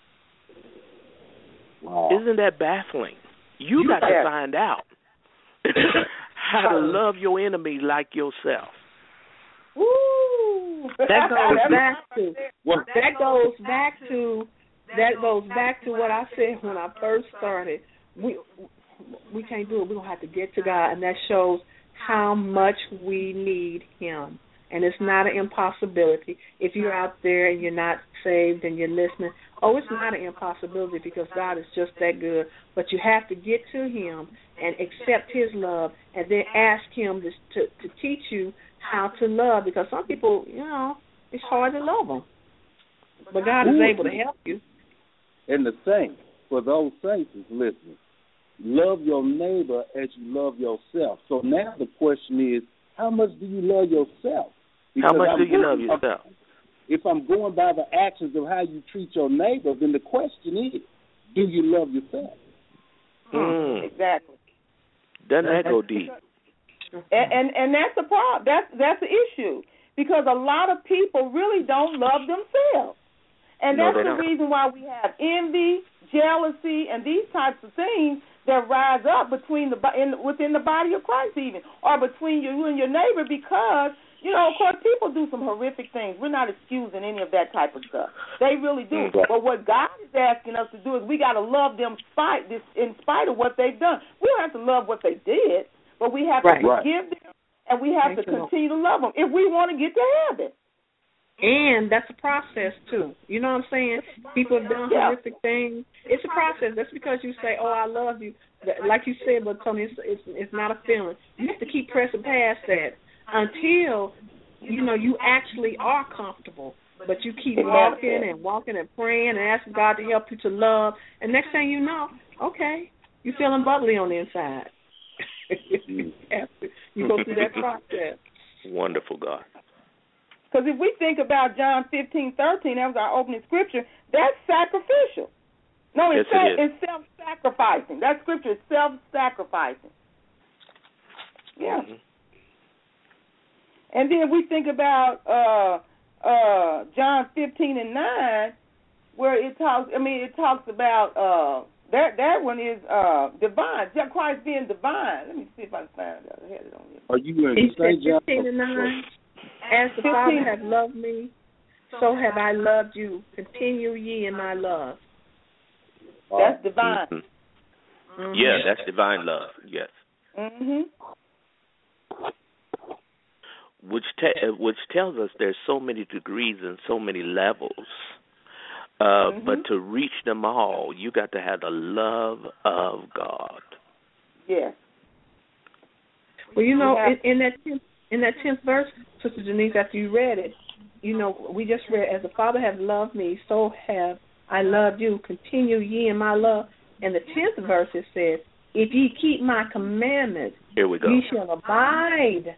Wow. Isn't that baffling? You got to find out how to love your enemy like yourself. Woo! That goes back to what I said when I first started. We can't do it. We're going to have to get to God, and that shows how much we need him. And it's not an impossibility. If you're out there and you're not saved and you're listening, it's not an impossibility because God is just that good. But you have to get to him and accept his love and then ask him to teach you how to love, because some people, it's hard to love them. But God is able to help you. And the saints, for those saints is listening, love your neighbor as you love yourself. So now the question is, how much do you love yourself? Because how much do you love yourself? If I'm going by the actions of how you treat your neighbor, then the question is, do you love yourself? Exactly. Doesn't that go deep? And that's the problem. That's the issue, because a lot of people really don't love themselves, and that's the reason why we have envy, jealousy, and these types of things that rise up within the body of Christ even, or between you and your neighbor, because, of course, people do some horrific things. We're not excusing any of that type of stuff. They really do. Right. But what God is asking us to do is we got to love them in spite of what they've done. We don't have to love what they did, but we have to forgive them, and we have to continue to love them if we want to get to heaven. And that's a process, too. You know what I'm saying? People have done horrific things. It's a process. That's because you say, I love you. Like you said, but Tony, it's not a feeling. You have to keep pressing past that until, you actually are comfortable. But you keep walking and praying and asking God to help you to love. And next thing you know, okay, you're feeling bubbly on the inside. You go through that process. Wonderful, God. Because if we think about John 15:13, that was our opening scripture, that's sacrificial. No, it's self-sacrificing. That scripture is self-sacrificing. Yeah. Mm-hmm. And then we think about John 15:9, where it talks about that one is divine. Christ being divine. Let me see if I can find it. I had it on here. Are you in St. John 15:9? As the Father hath loved me, so have I loved you. Continue ye in my love. That's divine. Mm-hmm. Mm-hmm. Yeah, that's divine love. Yes. Mhm. Which tells us there's so many degrees and so many levels. But to reach them all, you got to have the love of God. Yes. Well, in that 10th verse, Sister Denise, after you read it, we just read, as the Father hath loved me, so have I loved you. Continue ye in my love. And the 10th verse, it says, if ye keep my commandments, here we go. Ye shall abide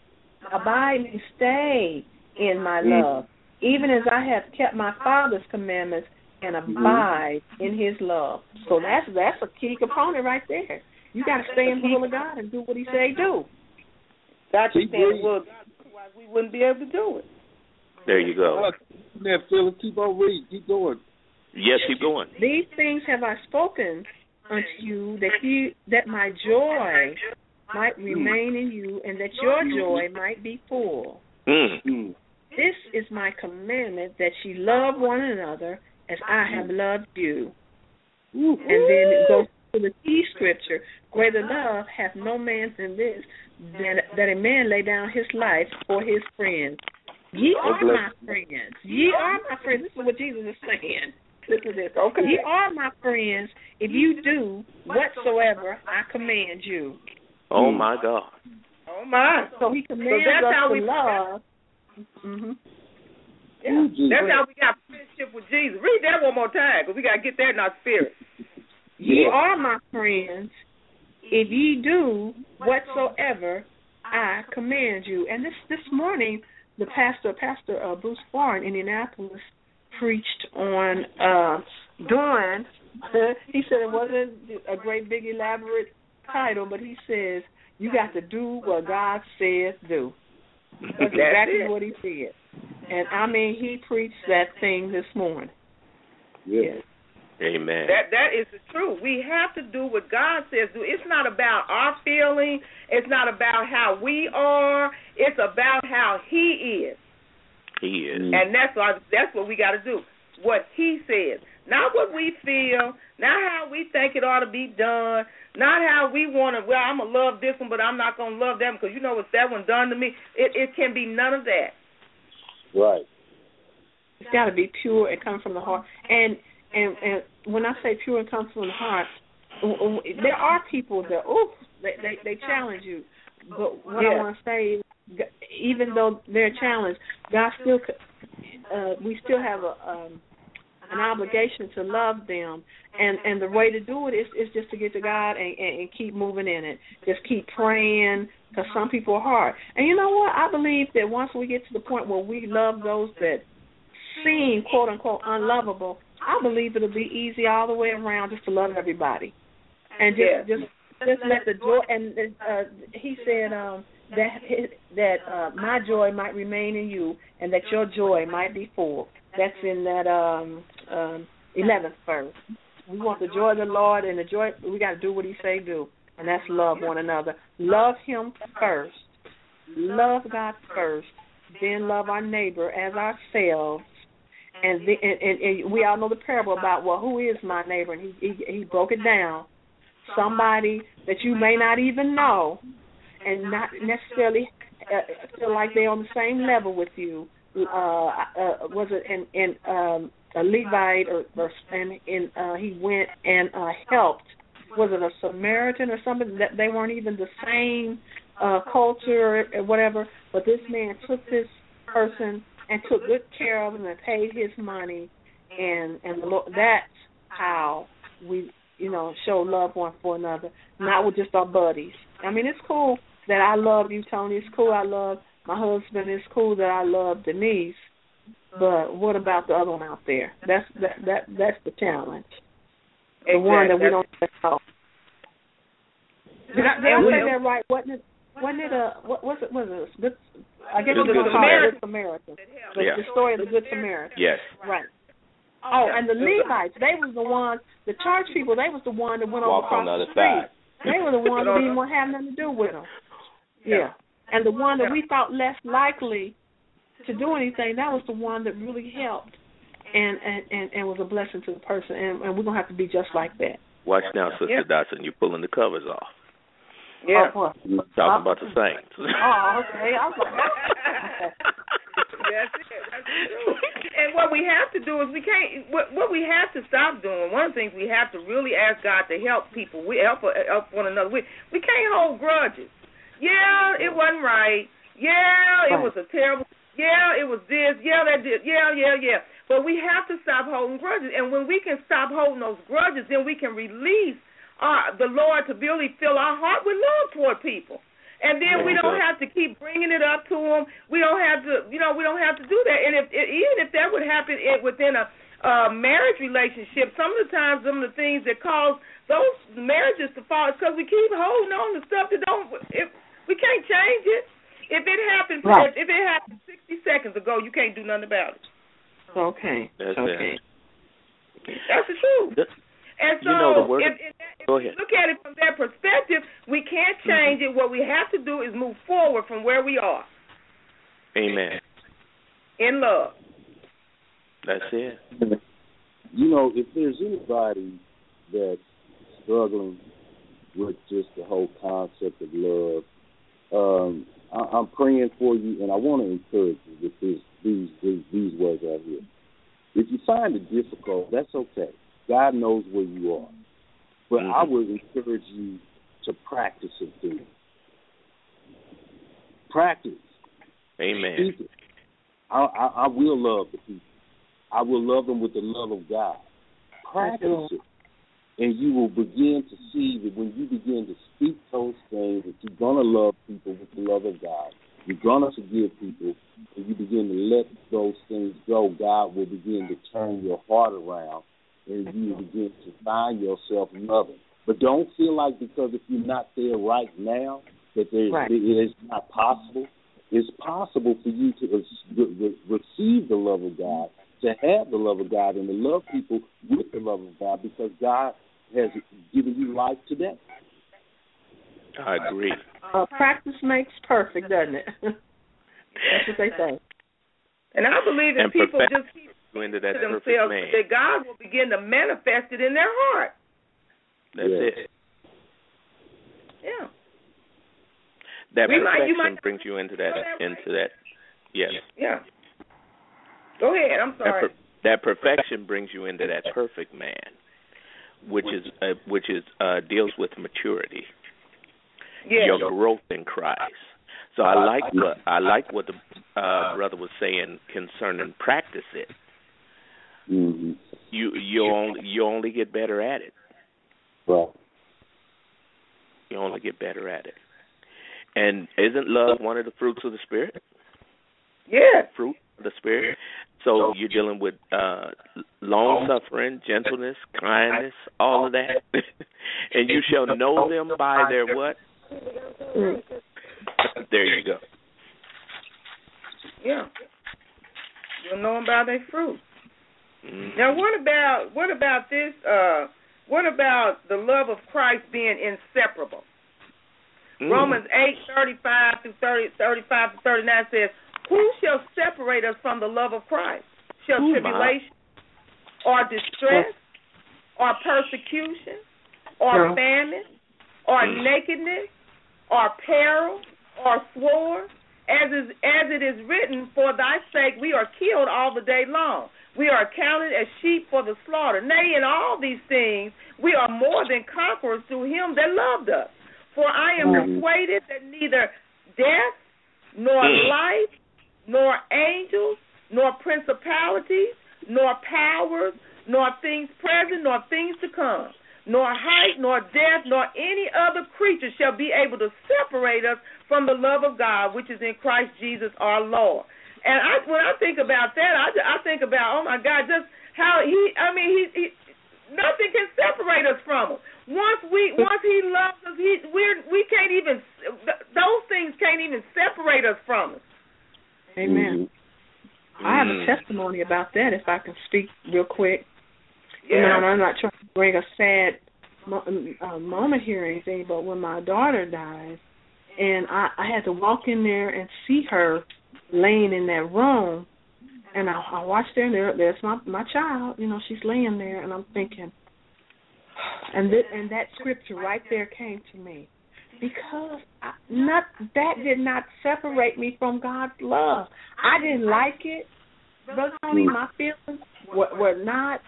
and stay in my love, even as I have kept my Father's commandments and abide in his love. So that's a key component right there. You got to stay in the will of God and do what he say do. Got to stay in the will of God, otherwise we wouldn't be able to do it. There you go. Phyllis, keep on reading. Keep going. Yes, keep going. These things have I spoken unto you, that my joy might remain in you, and that your joy might be full. Mm. This is my commandment, that ye love one another as I have loved you. And then it goes to the key scripture, greater love hath no man than this, that a man lay down his life for his friends. Ye are my friends. Ye are my friends. This is what Jesus is saying. Listen to this. Okay. Ye are my friends if you do whatsoever I command you. Oh, my God. Oh, my. So he commands us to love. Mm-hmm. Yeah. That's how we got friendship with Jesus. Read that one more time, because we got to get that in our spirit. Ye are my friends if ye do whatsoever I command you. And this morning, the pastor Bruce Farr in Indianapolis preached on doing. He said it wasn't a great big elaborate title, but he says you got to do what God says do. That's exactly what he said. And I mean, he preached that thing this morning. Yes. Amen. That is the truth. We have to do what God says do. It's not about our feeling. It's not about how we are. It's about how He is. He is. And that's what we got to do. What He says. Not what we feel. Not how we think it ought to be done. Not how we want to, I'm going to love this one, but I'm not going to love that one because if that one done to me, it can be none of that. Right. It's got to be pure and come from the heart. And when I say pure and come from the heart, there are people that they challenge you. But what I want to say, even though they're challenged, God still we still have an obligation to love them, and the way to do it is just to get to God and keep moving in it. Just keep praying, because some people are hard. And you know what? I believe that once we get to the point where we love those that seem, quote unquote, unlovable, I believe it'll be easy all the way around just to love everybody, and just let the joy. And he said that my joy might remain in you, and that your joy might be full. That's in that 11th verse. We want the joy of the Lord, and the joy, we got to do what he say do, and that's love one another. Love him first. Love God first. Then love our neighbor as ourselves. And we all know the parable about, well, who is my neighbor? And he broke it down. Somebody that you may not even know and not necessarily feel like they're on the same level with you. Was it in a Levite, he went and helped. Was it a Samaritan or somebody that they weren't even the same culture or whatever? But this man took this person and took good care of him and paid his money, and the Lord, that's how we show love one for another, not with just our buddies. I mean, it's cool that I love you, Tony. It's cool I love my husband. It's cool that I love Denise. But what about the other one out there? That's the challenge. The one that we don't know. Did I say that right? Wasn't it good? I guess it was the Good Samaritan. The story of the Good Samaritan. Yes. Right. Oh, and the Levites, they was the ones, the church people, they was the one that went over across the street. They were the ones that didn't want to have nothing to do with them. Yeah. And the one that we thought less likely to do anything, that was the one that really helped and was a blessing to the person. And we're going to have to be just like that. Watch now, Sister Dotson, you're pulling the covers off. Yeah. Talking about the saints. Oh, okay. I was like, That's it. And what we have to do is what we have to stop doing, one of the things we have to really ask God to help people. We help one another. We can't hold grudges. Yeah, it wasn't right. Yeah, it was a terrible. Yeah, it was this. Yeah, that did. Yeah. But we have to stop holding grudges. And when we can stop holding those grudges, then we can release the Lord to really fill our heart with love toward people. And then we don't have to keep bringing it up to them. We don't have to, we don't have to do that. And even if that would happen within a marriage relationship, some of the times some of the things that cause those marriages to fall is because we keep holding on to stuff that we can't change it. If it happened, if it happened 60 seconds ago, you can't do nothing about it. Okay. That's okay. That's the truth. And so, if we look at it from that perspective, we can't change it. What we have to do is move forward from where we are. Amen. In love. That's it. If there's anybody that's struggling with just the whole concept of love, I'm praying for you, and I want to encourage you with these words right here. If you find it difficult, that's okay. God knows where you are. But I would encourage you to practice some things. Practice. Amen. I will love the people. I will love them with the love of God. Practice it. And you will begin to see that when you begin to speak those things, that you're going to love people with the love of God. You're going to forgive people, and you begin to let those things go. God will begin to turn your heart around, and you will begin to find yourself loving. But don't feel like because if you're not there right now, that it is not possible. It's possible for you to receive the love of God, to have the love of God, and to love people with the love of God, because God has given you life today. I agree. Practice makes perfect, doesn't it? That's what they say. And I believe if people just keep into to themselves, that God will begin to manifest it in their heart. That's it. Yeah. That perfection brings you into that. Yes. Yeah. Go ahead. I'm sorry. That perfection brings you into that perfect man, which deals with maturity. Yes. Your growth in Christ. So I like what the brother was saying concerning practice it. Mm-hmm. You only get better at it. Right. You only get better at it. And isn't love one of the fruits of the Spirit? Yeah. Fruit of the Spirit. So you're dealing with long-suffering, gentleness, kindness, all of that. And you shall know them by their what? There you go. Yeah. You'll know them by their fruit. Mm-hmm. Now, what about this? What about the love of Christ being inseparable? Romans 8:35 to 39 says, "Who shall separate us from the love of Christ? Shall tribulation, or distress, or persecution, or famine, or nakedness, or peril, or sword? As it is written, for thy sake we are killed all the day long. We are counted as sheep for the slaughter. Nay, in all these things we are more than conquerors through him that loved us. For I am persuaded that neither death, nor life, nor angels, nor principalities, nor powers, nor things present, nor things to come, nor height, nor depth, nor any other creature shall be able to separate us from the love of God, which is in Christ Jesus our Lord." And when I think about that, I think about, oh my God, just how he nothing can separate us from him. Once he loves us, we can't even, those things can't even separate us from him. Amen. I have a testimony about that, if I can speak real quick. Yeah. You know, I'm not trying to bring a sad moment here or anything, but when my daughter died, and I had to walk in there and see her laying in that room, and I watched her, and there's my child, you know, she's laying there, and I'm thinking, and that scripture right there came to me, because that did not separate me from God's love. I didn't like it, Brother Tony. My feelings were not.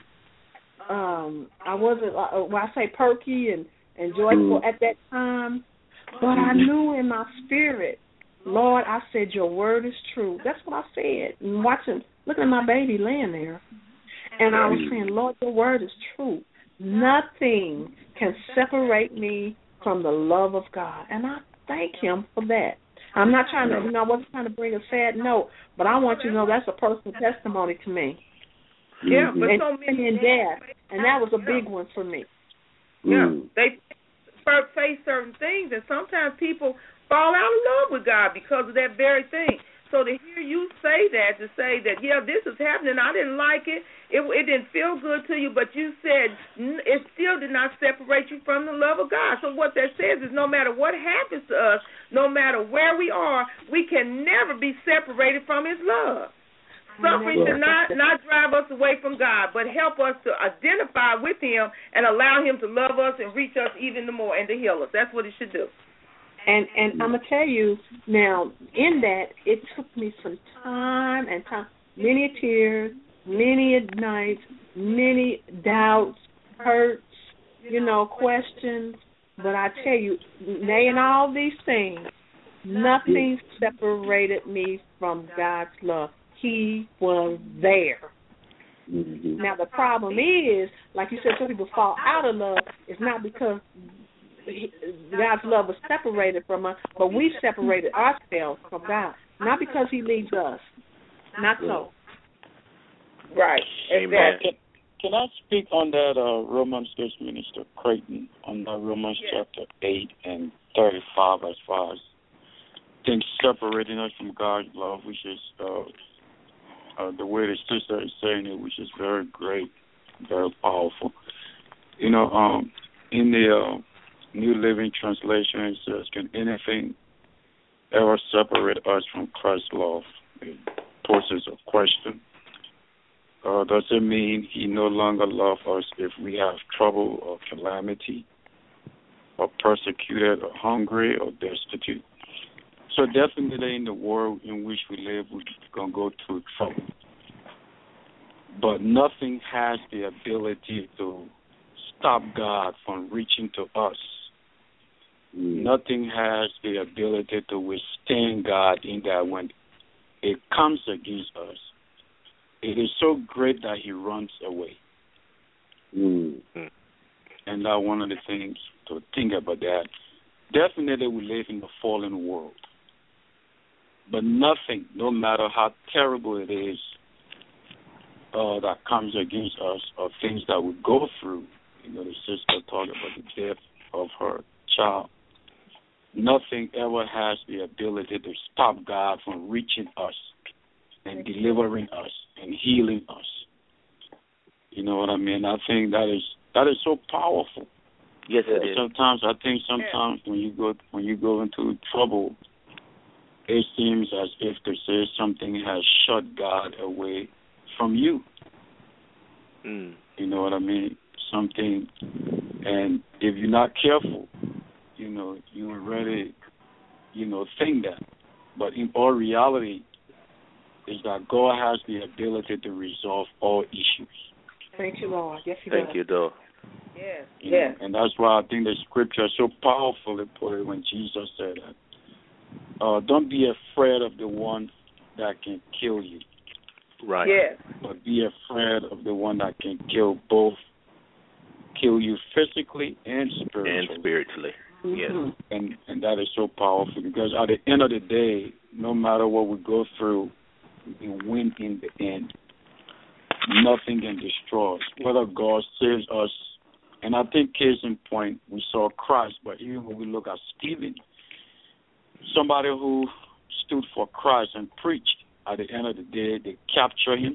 I wasn't. I say perky and joyful at that time, but I knew in my spirit, Lord, I said your word is true. That's what I said. And looking at my baby laying there, and I was saying, Lord, your word is true. Nothing can separate me from the love of God, and I thank him for that. I'm not trying to, I wasn't trying to bring a sad note, but I want you to know that's a personal testimony to me. Yeah, but so many in death, and that was a big one for me. Yeah, they face certain things, and sometimes people fall out of love with God because of that very thing. So to hear you say that, yeah, this is happening, I didn't like it, it didn't feel good to you, but you said it still did not separate you from the love of God. So what that says is no matter what happens to us, no matter where we are, we can never be separated from his love. Suffering should not drive us away from God, but help us to identify with him and allow him to love us and reach us even more and to heal us. That's what it should do. And I'm going to tell you now, in that, it took me some time, many tears, many nights, many doubts, hurts, questions. But I tell you, in all these things, nothing separated me from God's love. He was there. Mm-hmm. Now, the problem is, like you said, some people fall out of love. It's not because God's love was separated from us, but we separated ourselves from God. Not because he leaves us. Not so. Right. Amen. Can I speak on that, Romans, Minister Creighton, on Romans chapter 8 and 35 as far as things separating us from God's love, which is the way the sister is saying it, which is very great, very powerful. In the New Living Translation, it says, "Can anything ever separate us from Christ's love?" It poses a question. Does it mean he no longer loves us if we have trouble or calamity, or persecuted or hungry or destitute? So definitely in the world in which we live, we're going to go through trouble. But nothing has the ability to stop God from reaching to us. Nothing has the ability to withstand God in that when it comes against us. It is so great that he runs away. And that's one of the things to think about that. Definitely we live in a fallen world. But nothing, no matter how terrible it is, that comes against us or things that we go through. The sister talked about the death of her child. Nothing ever has the ability to stop God from reaching us and delivering us and healing us. You know what I mean? I think that is That is so powerful. Yes, it is. Sometimes when you go into trouble, it seems as if to say something has shut God away from you. Mm. You know what I mean? Something, and if you're not careful, you already, think that. But in all reality, is that God has the ability to resolve all issues. Thank you, Lord. Yes, He does. Thank you, Lord. Yes. Yes. And that's why I think the scripture is so powerfully put it when Jesus said that. Don't be afraid of the one that can kill you. Right. Yes. But be afraid of the one that can kill you physically and spiritually. Mm-hmm. Yes. And that is so powerful because at the end of the day, no matter what we go through, we win in the end. Nothing can destroy us. Whether God saves us, and I think case in point, we saw Christ, but even when we look at Stephen, somebody who stood for Christ and preached, at the end of the day, they captured him,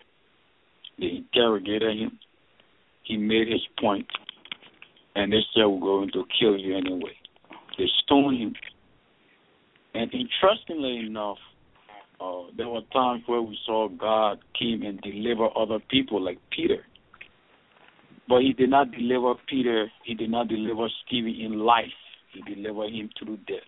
they interrogated him, he made his point, and they said, we're going to kill you anyway. They stoned him. And interestingly enough, there were times where we saw God came and deliver other people like Peter. But he did not deliver Peter, he did not deliver Stephen in life. He delivered him through death.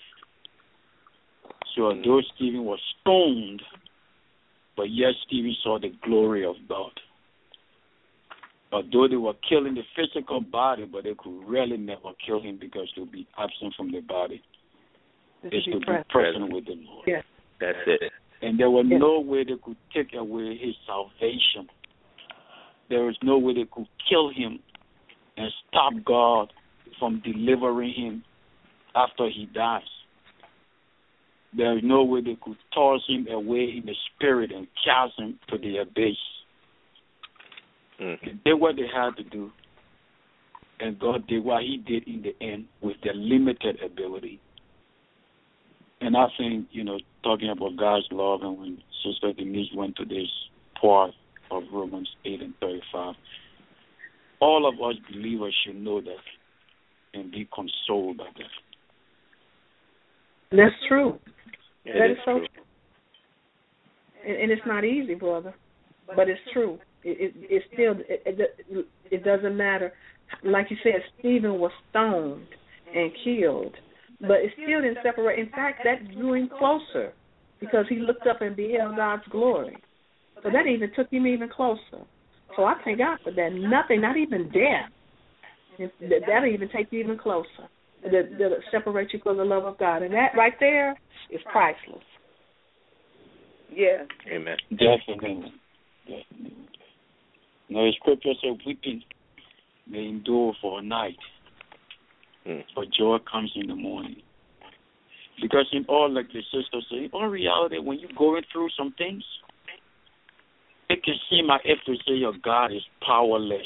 So although Stephen was stoned, but yet Stephen saw the glory of God. Although they were killing the physical body, but they could really never kill him because they would be absent from the body. It's to be present with the Lord. Yes. That's it. And there was no way they could take away his salvation. There was no way they could kill him and stop God from delivering him after he dies. There is no way they could toss him away in the spirit and cast him to the abyss. They did what they had to do, and God did what he did in the end with their limited ability. And I think, talking about God's love, and when Sister Denise went to this part of Romans 8 and 35, all of us believers should know that and be consoled by that. That's true. That is so true. And it's not easy, brother, but it's true. It still it doesn't matter. Like you said, Stephen was stoned and killed, but it still didn't separate. In fact, that drew him closer because he looked up and beheld God's glory. So that even took him even closer. So I thank God for that. Nothing, not even death, that'll even take you even closer. That'll separate you from the love of God. And that right there is priceless. Yeah. Amen. Definitely. Now, the scripture says, weeping may endure for a night, but joy comes in the morning. Because in all, like the sister said, in all reality, when you're going through some things, it can seem like if to say your God is powerless.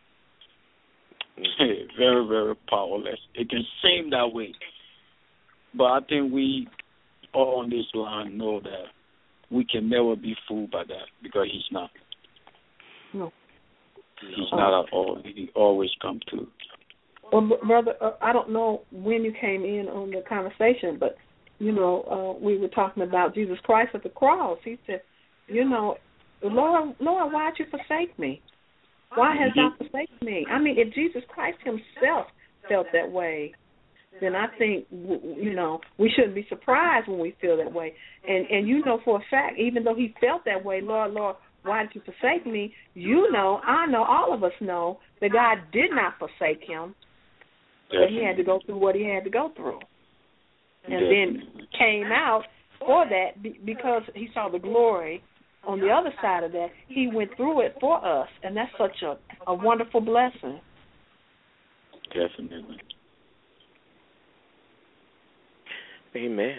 Very, very powerless. It can seem that way. But I think we all on this line know that we can never be fooled by that because he's not. No. He's not at all. He always comes through. Well, brother, I don't know when you came in on the conversation, but, we were talking about Jesus Christ at the cross. He said, Lord, why'd you forsake me? Why has thou forsaken me? I mean, if Jesus Christ himself felt that way, then I think, we shouldn't be surprised when we feel that way. And for a fact, even though he felt that way, Lord, why did you forsake me? I know, all of us know that God did not forsake him, but he had to go through what he had to go through. And then came out for that because he saw the glory. On the other side of that, he went through it for us, and that's such a wonderful blessing. Definitely. Amen.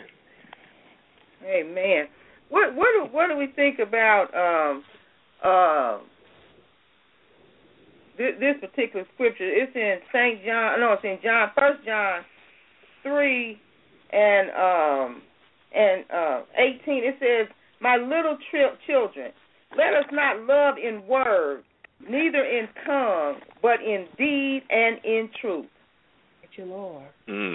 Amen. What do we think about this particular scripture? It's in it's in John, 1 John 3 and 18. It says, my little children, let us not love in word, neither in tongue, but in deed and in truth. Thank you, Lord.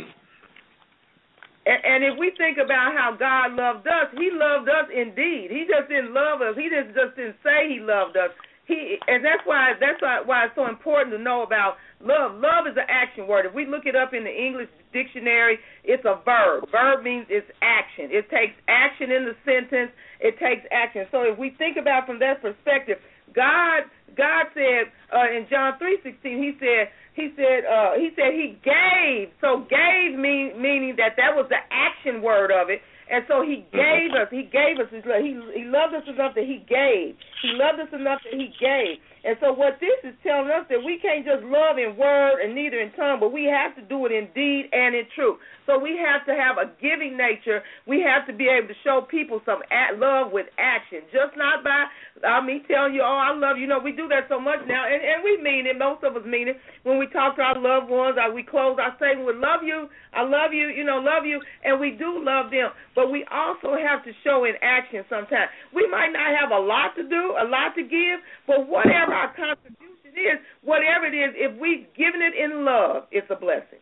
And if we think about how God loved us, He loved us indeed. He just didn't love us. He just didn't say He loved us. And that's why it's so important to know about love. Love is an action word. If we look it up in the English dictionary, it's a verb. Verb means it's action. It takes action in the sentence. It takes action. So if we think about from that perspective, God said in John 3:16, He said He gave. So gave meaning that was the action word of it. And so He gave us His love. He loved us enough that He gave. He loved us enough that He gave. And so what this is telling us that we can't just love in word and neither in tongue, but we have to do it in deed and in truth. So we have to have a giving nature. We have to be able to show people some love with action, just not by me telling you, oh, I love you. We do that so much now, and we mean it. Most of us mean it. When we talk to our loved ones, we close our statement with love you, I love you, love you, and we do love them. But we also have to show in action sometimes. We might not have a lot to do, a lot to give, but whatever our contribution is, whatever it is, if we've given it in love, it's a blessing.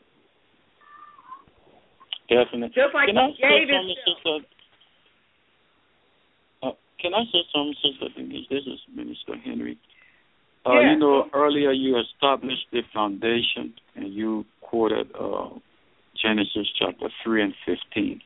Definitely. Just like Can I He gave it. Can I say something, Sister Denise? This is Minister Henry. Yeah. Earlier you established the foundation, and you quoted Genesis chapter 3 and 15.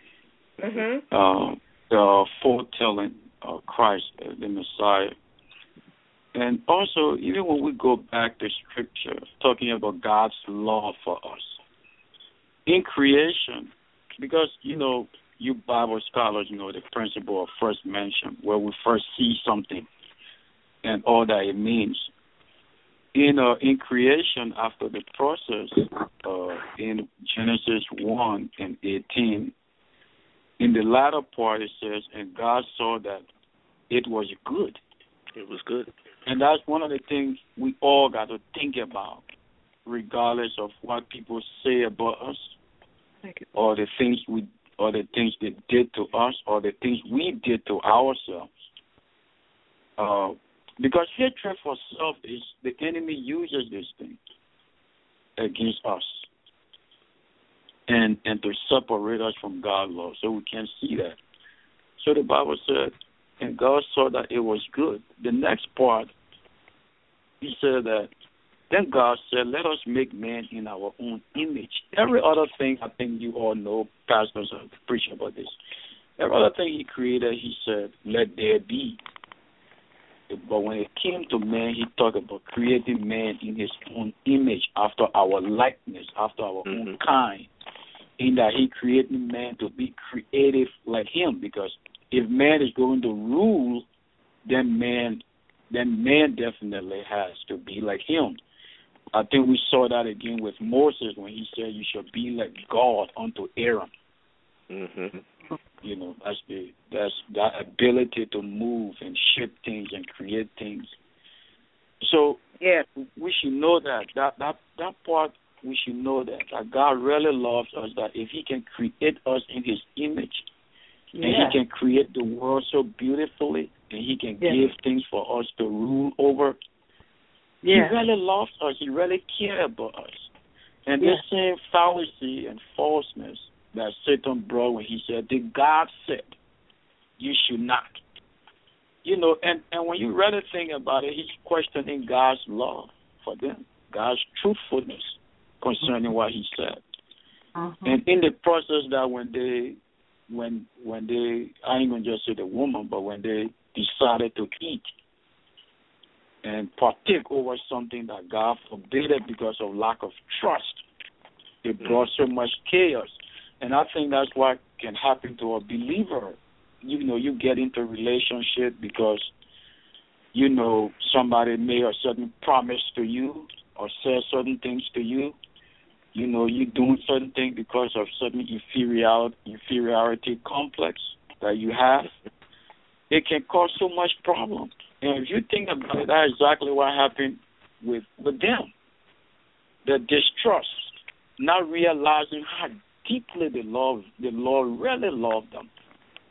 The foretelling of Christ as the Messiah. And also, even when we go back to Scripture, talking about God's love for us, in creation, because, you Bible scholars know the principle of first mention, where we first see something and all that it means. In creation, after the process, in Genesis 1 and 18, in the latter part it says, and God saw that it was good. It was good. And that's one of the things we all got to think about, regardless of what people say about us, or the things they did to us, or the things we did to ourselves. Because hatred for self is the enemy uses this thing against us, and to separate us from God's love, so we can't see that. So the Bible said, and God saw that it was good. The next part, He said that, then God said, let us make man in our own image. Every other thing, I think you all know, pastors have preached about this. Every other thing He created, He said, let there be. But when it came to man, He talked about creating man in His own image, after our likeness, after our own kind, in that He created man to be creative like Him. Because if man is going to rule, then man definitely has to be like Him. I think we saw that again with Moses when he said, you shall be like God unto Aaron. That's that ability to move and shape things and create things. So we should know that part, we should know that God really loves us, that if He can create us in His image, and He can create the world so beautifully, and He can give things for us to rule over, He really loves us. He really cares about us. And this same fallacy and falseness that Satan brought when he said, the God said, you should not. And when you really think about it, he's questioning God's love for them, God's truthfulness concerning what He said. And in the process that when they, I ain't going to just say the woman, but when they decided to eat and partake over something that God forbade because of lack of trust, it brought so much chaos. And I think that's what can happen to a believer. You get into a relationship because, somebody made a certain promise to you or said certain things to you. You doing certain things because of certain inferiority complex that you have. It can cause so much problem. And if you think about it, that's exactly what happened with them. The distrust, not realizing how deeply the Lord really loved them,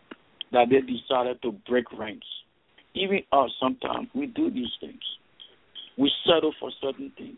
that they decided to break ranks. Even us, sometimes we do these things. We settle for certain things.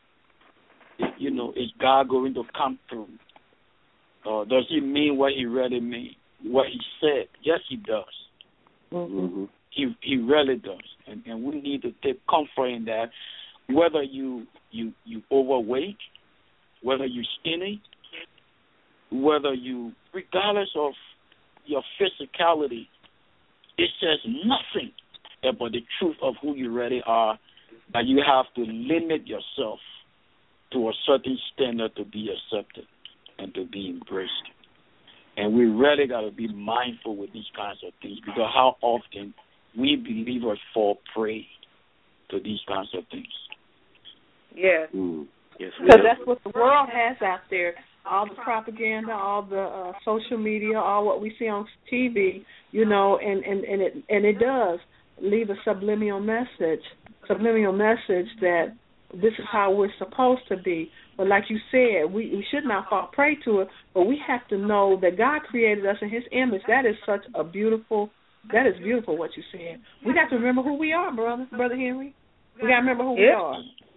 Is God going to come through? Does he mean what he really means? What he said? Yes, he does. Mm-hmm. He really does, and we need to take comfort in that. Whether you overweight, whether you skinny, whether you, regardless of your physicality, it says nothing about the truth of who you really are. That you have to limit yourself to a certain standard to be accepted and to be embraced. And we really got to be mindful with these kinds of things, because how often we believers fall prey to these kinds of things. Yes. Yes, because that's what the world has out there. All the propaganda, all the social media, all what we see on TV, and it does leave a subliminal message that this is how we're supposed to be. But like you said, we should not fall prey to it, but we have to know that God created us in his image. That is beautiful what you said. We got to remember who we are, Brother Henry. We got to remember who we are.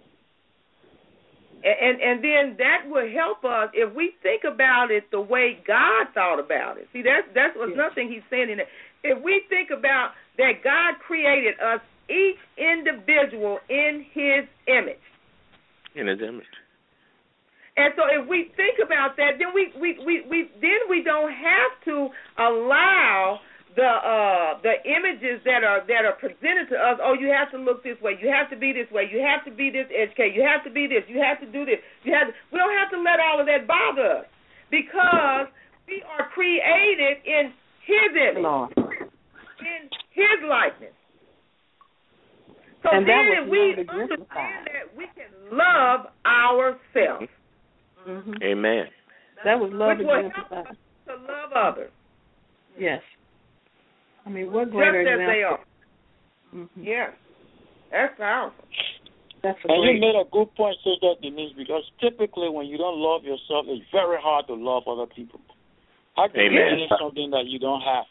And then that will help us if we think about it the way God thought about it. See, that's another thing he's saying in it. If we think about that God created us, each individual, in his image. In his image. And so if we think about that, then we don't have to allow the images that are presented to us. Oh, you have to look this way. You have to be this way. You have to be this educated. You have to be this. You have to do this. We don't have to let all of that bother us, because we are created in his image, in his likeness. So and then if we understand that, we can love ourselves. Mm-hmm. Amen. That was love which will help us to love others. Yes. I mean, what greater just as example? they are. Mm-hmm. Yeah. That's powerful. You made a good point, Sister Denise, because typically when you don't love yourself, it's very hard to love other people. How can you gain something that you don't have?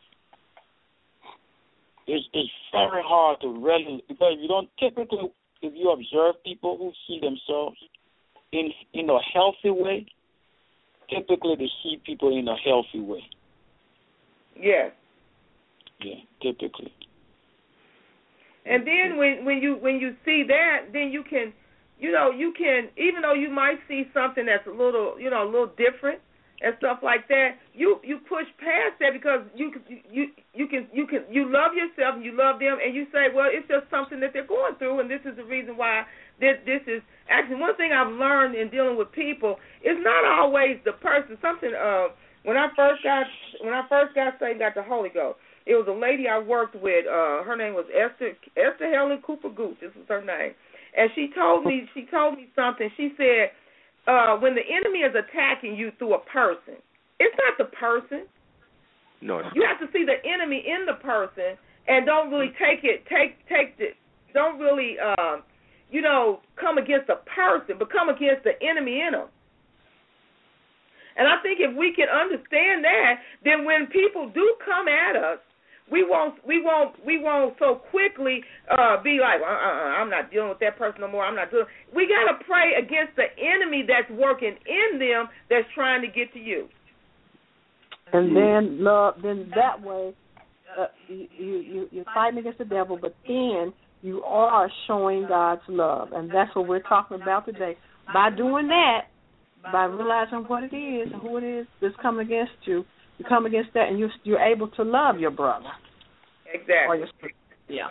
It's very hard to really, because you don't typically, if you observe people who see themselves in a healthy way, typically they see people in a healthy way. Yes. Yeah, typically. And then when you see that, then you can even though you might see something that's a little different and stuff like that, you push past that, because you love yourself and you love them, and you say, well, it's just something that they're going through, and this is the reason why this is. Actually, one thing I've learned in dealing with people is not always the person. When I first got saved, got the Holy Ghost, it was a lady I worked with. Her name was Esther Helen Cooper Gooch. This was her name, and she told me something. She said, when the enemy is attacking you through a person, it's not the person. No. You have to see the enemy in the person, and don't really don't really come against the person, but come against the enemy in them. And I think if we can understand that, then when people do come at us, we won't so quickly be like, I'm not dealing with that person no more. I'm not doing. We got to pray against the enemy that's working in them, that's trying to get to you. And then love. Then that way, you're fighting against the devil, but then you are showing God's love, and that's what we're talking about today. By doing that, by realizing what it is and who it is that's coming against you, you come against that, and you're able to love your brother. Exactly. Or your sister. Yeah.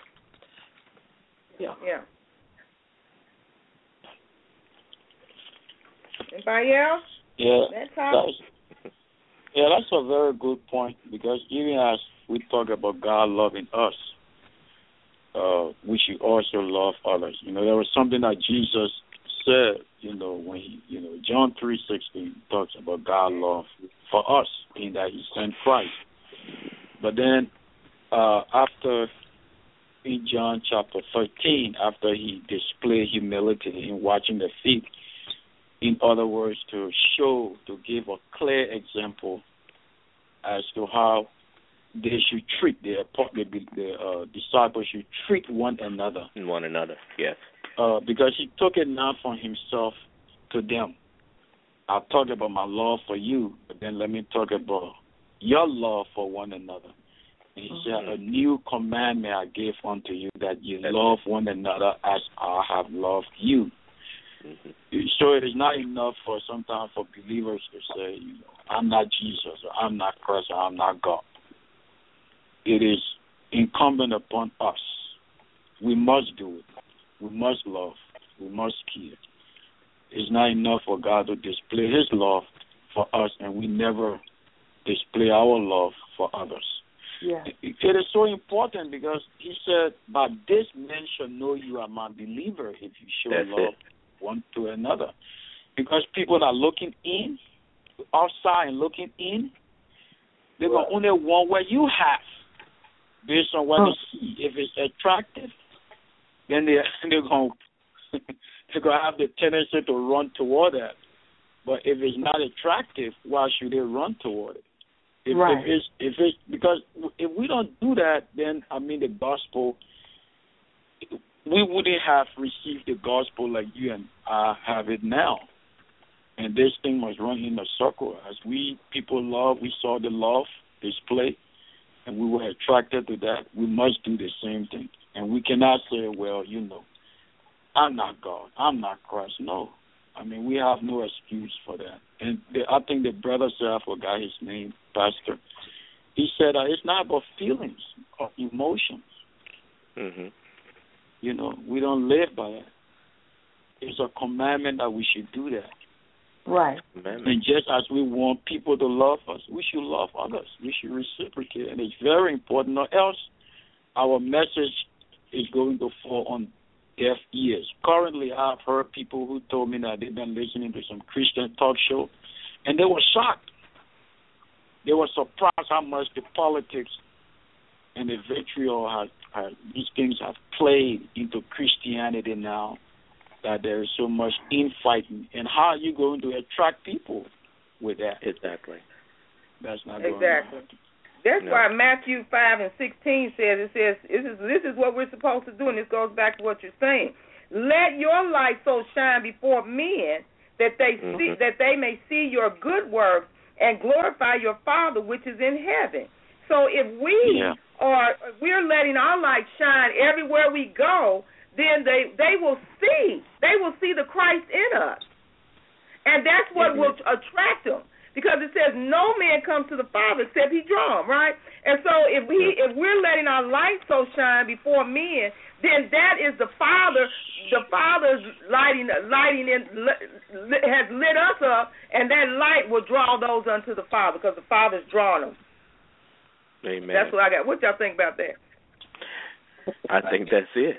Anybody else? That's a very good point, because even as we talk about God loving us, we should also love others. There was something that Jesus said, when John 3:16 talks about God love for us, in that he sent Christ. But then after in John chapter 13, after he displayed humility in washing the feet, in other words, to give a clear example as to how they should treat the disciples should treat one another. Yes. because he took it not from himself to them. I talked about my love for you, but then let me talk about your love for one another. And he said, a new commandment I give unto you, that you love one another as I have loved you. So it is not enough for sometimes for believers to say, I'm not Jesus, or I'm not Christ, or I'm not God. It is incumbent upon us. We must do it. We must love. We must care. It's not enough for God to display his love for us, and we never display our love for others. Yeah. It is so important because he said, by this men shall know you are my believer if you show love one to another. Because people are looking in, outside and looking in, they're going to only want what you have based on what they see. If it's attractive, then they're going to have the tendency to run toward that. But if it's not attractive, why should they run toward it? If it's because if we don't do that, then the gospel, we wouldn't have received the gospel like you and I have it now. And this thing must run in a circle. As people love, we saw the love display, and we were attracted to that. We must do the same thing. And we cannot say, well, I'm not God, I'm not Christ. No. We have no excuse for that. And I think the brother said, I forgot his name, Pastor. He said it's not about feelings or emotions. Mm-hmm. We don't live by that. It's a commandment that we should do that. Right. And just as we want people to love us, we should love others. We should reciprocate. And it's very important, or else our message is going to fall on deaf ears. Currently, I've heard people who told me that they've been listening to some Christian talk show, and they were shocked. They were surprised how much the politics and the vitriol these things have played into Christianity now, that there is so much infighting. And how are you going to attract people with that? Exactly. That's not going on. That's why Matthew 5:16 says, this is what we're supposed to do, and this goes back to what you're saying. Let your light so shine before men that they see, that they may see your good works and glorify your Father which is in heaven. So if we're letting our light shine everywhere we go, then they will see the Christ in us, and that's what will attract them. Because it says no man comes to the Father except he draw him, right? And so if we're letting our light so shine before men, then that is the Father. The Father's lighting has lit us up, and that light will draw those unto the Father because the Father's drawing them. Amen. That's what I got. What y'all think about that? I think that's it.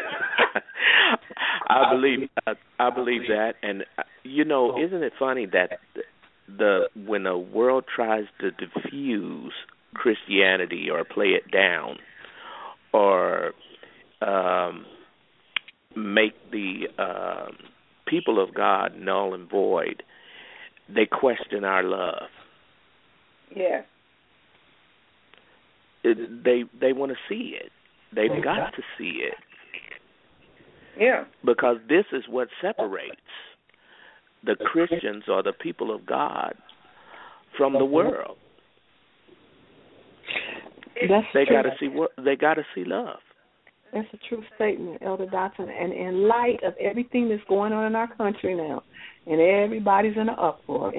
I believe that, and isn't it funny that when the world tries to diffuse Christianity or play it down or make the people of God null and void, they question our love. Yeah. They want to see it. They've got to see it. Yeah. Because this is what separates the Christians or the people of God from the world. They got to see love. That's a true statement, Elder Dotson. And in light of everything that's going on in our country now, and everybody's in an uproar.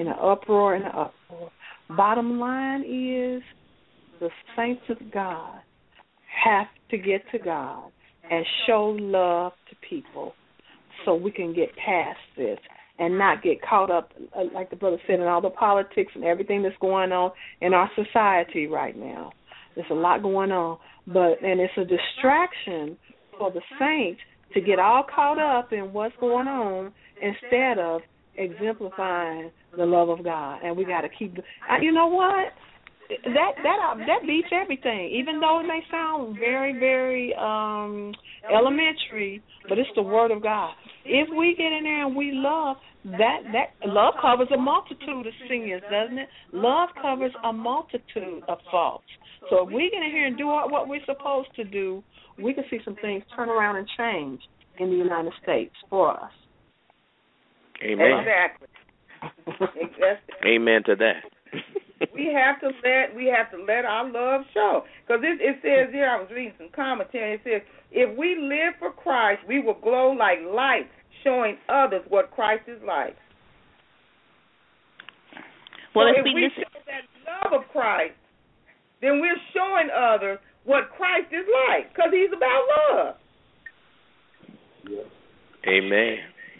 Bottom line is the saints of God have to get to God and show love to people so we can get past this and not get caught up, like the brother said, in all the politics and everything that's going on in our society right now. There's a lot going on, and it's a distraction for the saints to get all caught up in what's going on instead of exemplifying the love of God. And we got to keep. You know what? That beats everything. Even though it may sound very, very elementary, but it's the Word of God. If we get in there and we love, that love covers a multitude of sins, doesn't it? Love covers a multitude of faults. So if we get in here and do what we're supposed to do, we can see some things turn around and change. in the United States for us. Amen. Exactly. Amen to that. We have to let our love show. Because it says here, I was reading some commentary, it says, if we live for Christ, we will glow like lights, showing others what Christ is like. Well, so if we show that love of Christ, then we're showing others what Christ is like, because he's about love. Amen.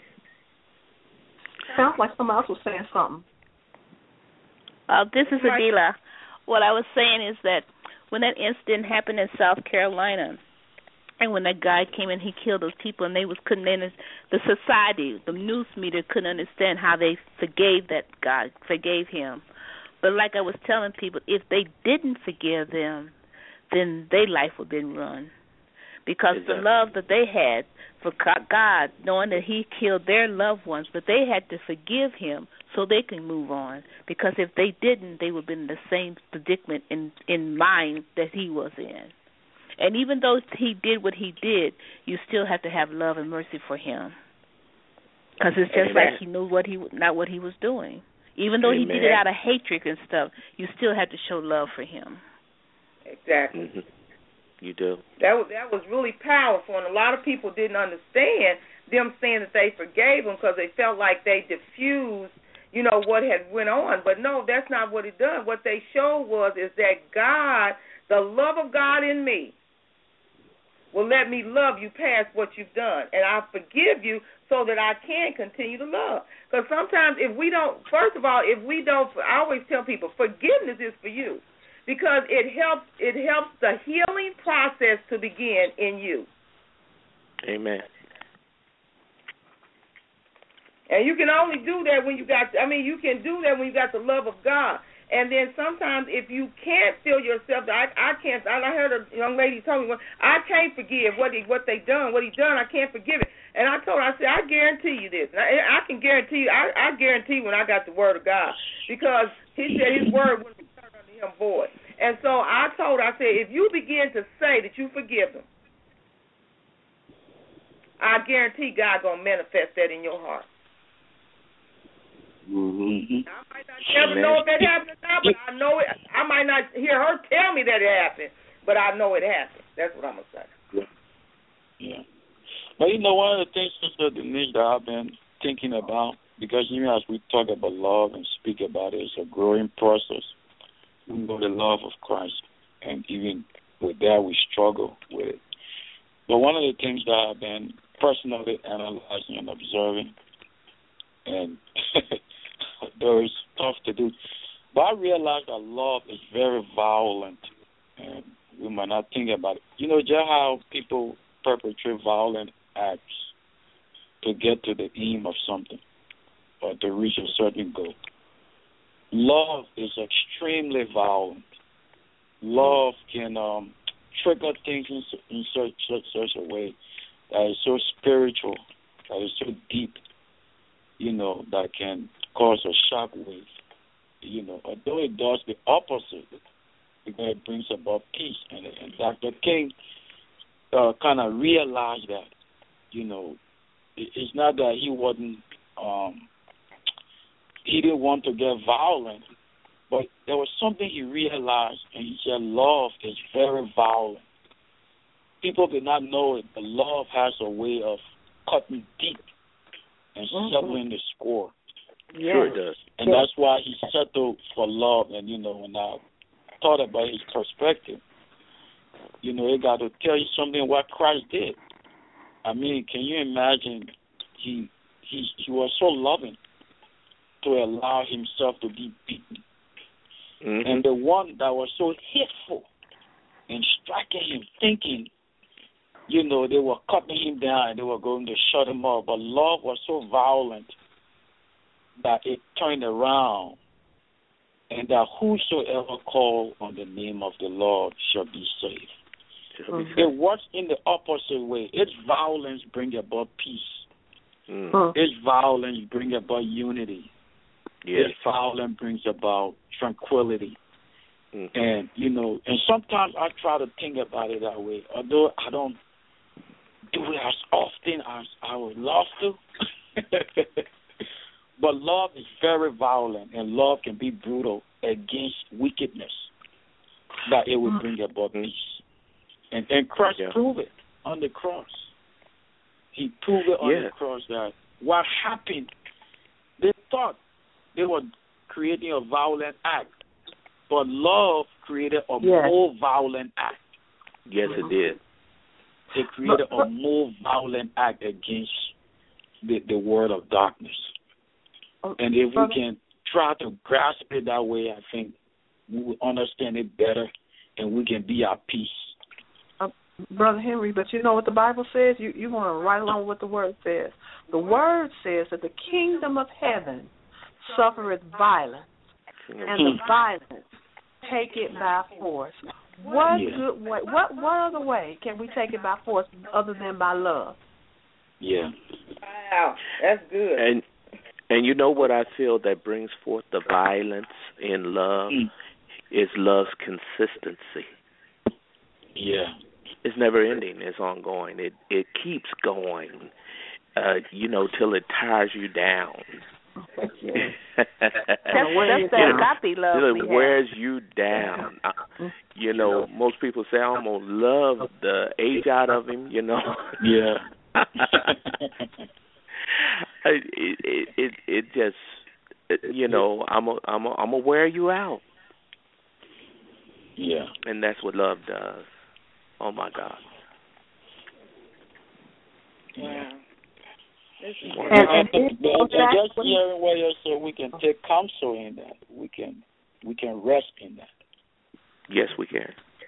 Sounds like somebody else was saying something. This is Adila. What I was saying is that when that incident happened in South Carolina, and when that guy came and he killed those people, and the society, the news media couldn't understand how they forgave that guy, forgave him. But like I was telling people, if they didn't forgive them, then their life would have been ruined. Because the love that they had for God, knowing that he killed their loved ones, but they had to forgive him so they can move on. Because if they didn't, they would have been in the same predicament in mind that he was in. And even though he did what he did, you still have to have love and mercy for him. Because it's just like he knew not what he was doing. Even though he did it out of hatred and stuff, you still have to show love for him. Exactly. Mm-hmm. You do. That was really powerful, and a lot of people didn't understand them saying that they forgave him because they felt like they diffused, what had went on. But no, that's not what it done. What they showed is that God, the love of God in me, will let me love you past what you've done, and I forgive you so that I can continue to love. Because sometimes I always tell people, forgiveness is for you. Because it helps the healing process to begin in you. Amen. And you can only do that when you got the love of God. And then sometimes if you can't feel yourself, I heard a young lady tell me, I can't forgive what he done, I can't forgive it. And I told her, I said, I guarantee you this. I can guarantee you, I guarantee when I got the word of God. Because he said his word wouldn't return unto him void. And so I told her, I said, if you begin to say that you forgive them, I guarantee God going to manifest that in your heart. Mm-hmm. I might not never know if that happened or not, but I know it. I might not hear her tell me that it happened, but I know it happened. That's what I'm going to say. Yeah. But one of the things, Sister Denise, that I've been thinking about, because as we talk about love and speak about it, it's a growing process. We know the love of Christ, and even with that, we struggle with it. But one of the things that I've been personally analyzing and observing, and though it's tough to do, but I realize that love is very violent, and we might not think about it. Just how people perpetrate violent acts to get to the aim of something or to reach a certain goal. Love is extremely violent. Love can trigger things in such a way that is so spiritual, that is so deep, that can cause a shock wave. Although it does the opposite, because it brings about peace. And Dr. King kind of realized that, it's not that he wasn't he didn't want to get violent, but there was something he realized, and he said love is very violent. People did not know it, but love has a way of cutting deep and settling the score. Yeah. Sure it does. And that's why he settled for love. And, when I thought about his perspective, it got to tell you something what Christ did. I mean, can you imagine he was so loving to allow himself to be beaten. Mm-hmm. And the one that was so hateful and striking him, thinking, they were cutting him down and they were going to shut him up. But love was so violent that it turned around, and that whosoever call on the name of the Lord shall be saved. Mm-hmm. It works in the opposite way. Its violence brings about peace. Mm-hmm. Its violence brings about unity. Yes. Its violence brings about tranquility. Mm-hmm. And, and sometimes I try to think about it that way, although I don't do it as often as I would love to. But love is very violent, and love can be brutal against wickedness, that it will bring about peace. And Christ proved it on the cross. He proved it on the cross that what happened, they thought they were creating a violent act, but love created a more violent act. Yes, it did. It created a more violent act against the world of darkness. And if we can try to grasp it that way, I think we will understand it better and we can be at peace. Brother Henry, but you know what the Bible says? You want to write along with what the Word says. The Word says that the kingdom of heaven suffereth violence, and the violence take it by force. What good way? What other way can we take it by force other than by love? Yeah. Wow, that's good. And you know what I feel that brings forth the violence in love is love's consistency. Yeah. It's never ending. It's ongoing. It keeps going, till it tires you down. That's that agape love. It wears you down. Most people say, I'm going to love the age out of him, Yeah. It just, I'm gonna wear you out. Yeah. And that's what love does. Oh my God. Yeah. And just hearing what you say, we can take counsel in that. We can rest in that. Yes, we can.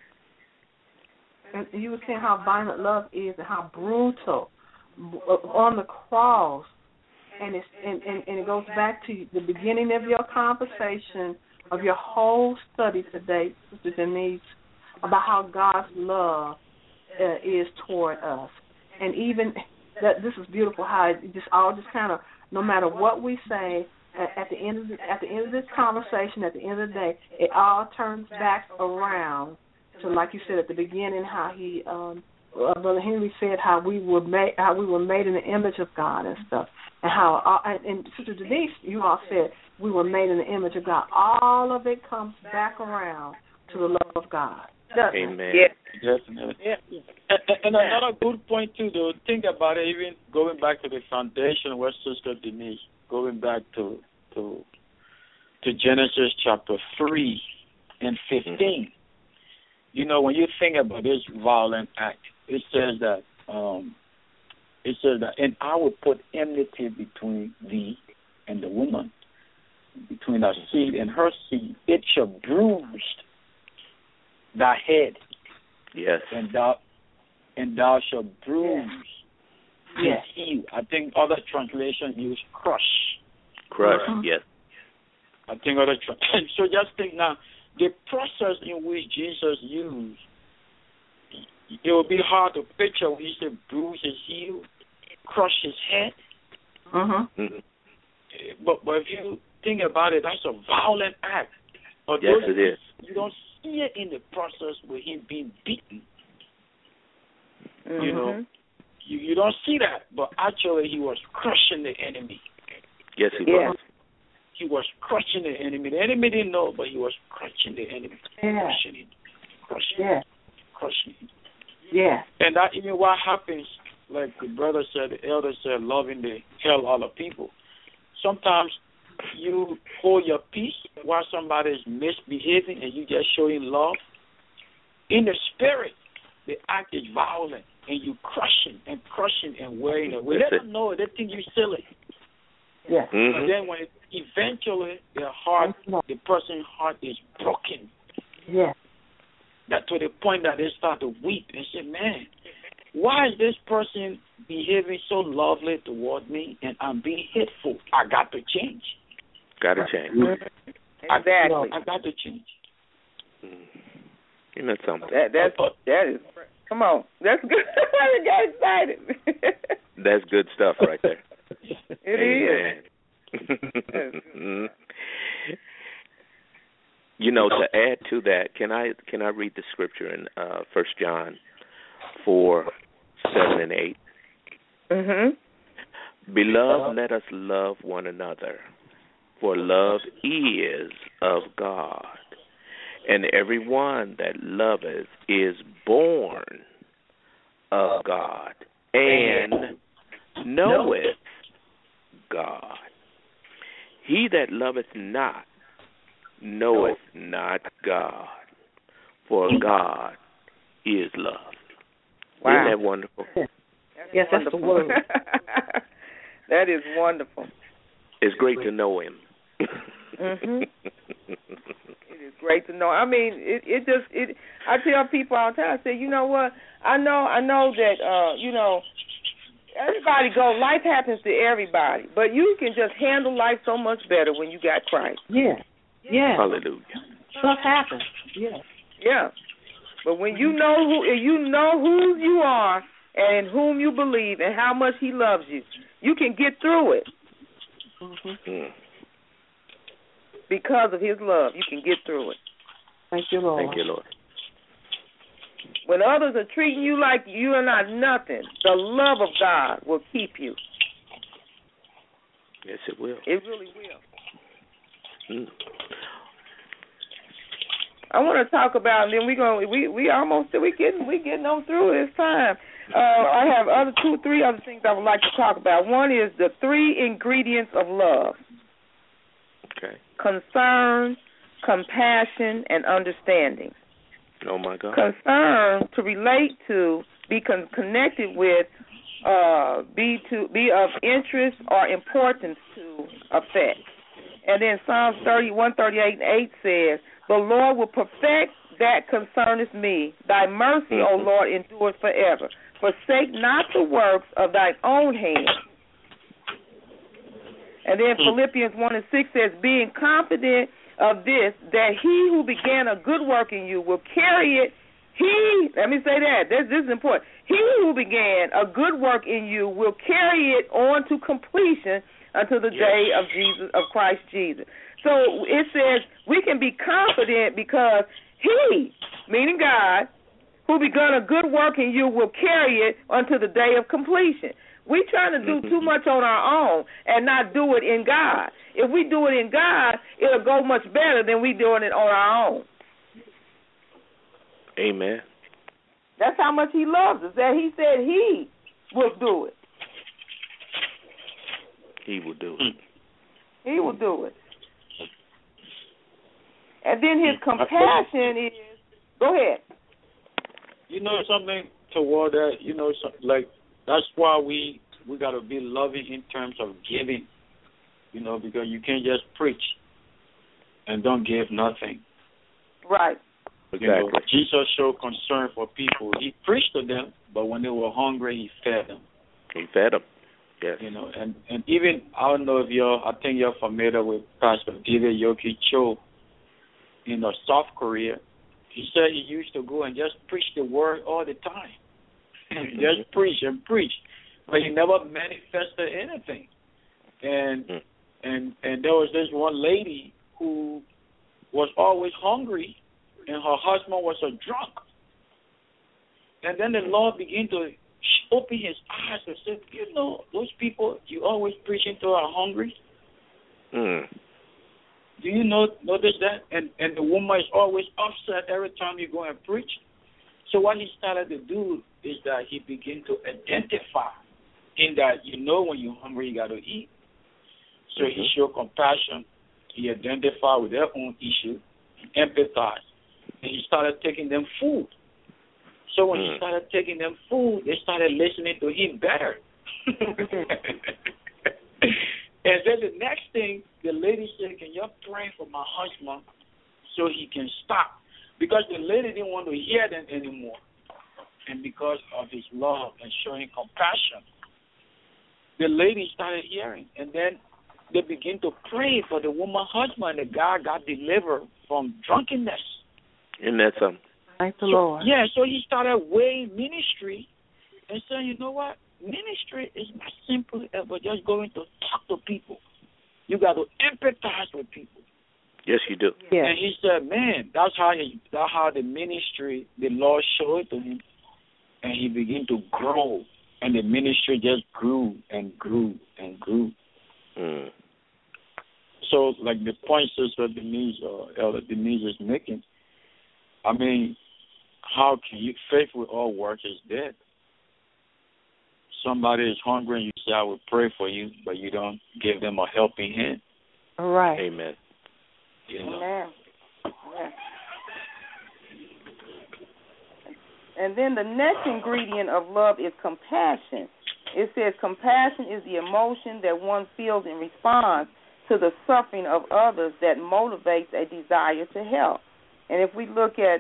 And you were saying how violent love is and how brutal on the cross, and it goes back to the beginning of your conversation, of your whole study today, Sister Denise, about how God's love is toward us. And even that, this is beautiful how it just kind of, no matter what we say, at the end of this conversation, at the end of the day, it all turns back around to, like you said at the beginning, how he Brother Henry said how we were made in the image of God and stuff, and how and Sister Denise, you all said we were made in the image of God. All of it comes back around to the love of God. Amen. Yeah, definitely. Yeah. And another good point too, though. Think about it. Even going back to the foundation, where Sister Denise, going back to Genesis chapter 3 and 15. When you think about this violent act, it says that, and I will put enmity between thee and the woman, between thy seed and her seed. It shall bruise thy head. Yes. And thou shalt bruise his heel. I think other translations use crush. Crush, yes. I think other so just think now, the process in which Jesus used, it would be hard to picture when he said bruise his heel, crush his head. But if you think about it, that's a violent act. But yes, it is. You don't see it in the process with him being beaten. You don't see that, but actually he was crushing the enemy. Yes, he was. He was crushing the enemy. The enemy didn't know, but he was crushing the enemy. Crushing it. Yeah. And that even what happens, like the brother said, the elder said, loving the hell out of people. Sometimes you hold your peace while somebody is misbehaving and you just showing love. In the spirit, the act is violent and you crushing and wearing it. They don't know it. They think you're silly. Yeah. But then when eventually the person's heart is broken. Yeah. That to the point that they start to weep and say, man, why is this person behaving so lovely toward me and I'm being hateful? I got to change. Got to change. Exactly. I got to change. Isn't that something? That is, come on. That's good. I got excited. That's good stuff right there. It is. To add to that, can I read the scripture in 1 John 4:7 and 8? Beloved, let us love one another, for love is of God, and everyone that loveth is born of God and knoweth God. He that loveth not knoweth not God, for God is love. Wow. Isn't that wonderful? Yes, that's the word. That is wonderful. It's great to know Him. It is great to know. I mean, I tell people all the time, I say, you know what? I know that, life happens to everybody, but you can just handle life so much better when you got Christ. Yeah. Hallelujah. Stuff happens. Yeah. Yeah. But when you know who you are and in whom you believe and how much He loves you, you can get through it. Because of His love, you can get through it. Thank you, Lord. Thank you, Lord. When others are treating you like you are not nothing, the love of God will keep you. Yes, it will. It really will. I want to talk about, and then we getting on through this time. I have three other things I would like to talk about. One is the 3 ingredients of love. Okay. Concern, compassion, and understanding. Oh my God. Concern, to relate to, be connected with, be of interest or importance to, affect. And then Psalms 138:8 says, "The Lord will perfect that concerneth me. Thy mercy, O Lord, endureth forever. Forsake not the works of thine own hands." And then Philippians 1:6 says, "Being confident of this, that he who began a good work in you will carry it." Let me say that. This is important. He who began a good work in you will carry it on to completion until the day of Christ Jesus. So it says we can be confident because He, meaning God, who begun a good work in you will carry it until the day of completion. We're trying to do too much on our own and not do it in God. If we do it in God, it'll go much better than we doing it on our own. Amen. That's how much He loves us, that He said He will do it. He will do it. He will do it. And then His compassion is, go ahead. You know something toward that, that's why we got to be loving in terms of giving, because you can't just preach and don't give nothing. Right. Exactly. Jesus showed concern for people. He preached to them, but when they were hungry, He fed them. He fed them. Yes. And even, I don't know if I think you're familiar with Pastor David Yoki Cho in South Korea. He said he used to go and just preach the word all the time. Just preach and preach. But he never manifested anything. And there was this one lady who was always hungry, and her husband was a drunk. And then the Lord began to open his eyes and said, those people you always preaching to are hungry? Do you notice that? And the woman is always upset every time you go and preach. So what he started to do is that he began to identify in that, when you're hungry, you got to eat. So he showed compassion. He identified with their own issue, empathized, and he started taking them food. So when he started taking them food, they started listening to him better. And then the next thing, the lady said, "Can you pray for my husband so he can stop?" Because the lady didn't want to hear them anymore. And because of his love and showing compassion, the lady started hearing. And then they began to pray for the woman's husband. The guy got delivered from drunkenness. Isn't that something? Thank the Lord. Yeah, so he started weighing ministry and saying, you know what? Ministry is not simply ever just going to talk to people. You got to empathize with people. Yes, you do. Yeah. And he said, man, that's how the ministry, the Lord showed it to him, and he began to grow And the ministry just grew and grew and grew. Mm. So, like the point Sister Denise or Elder Denise is making, I mean, how can you, faith with all work is dead. Somebody is hungry and you say, I will pray for you, but you don't give them a helping hand. All right. Amen. You know? Amen. Yeah. And then the next ingredient of love is compassion. It says compassion is the emotion that one feels in response to the suffering of others that motivates a desire to help. And if we look at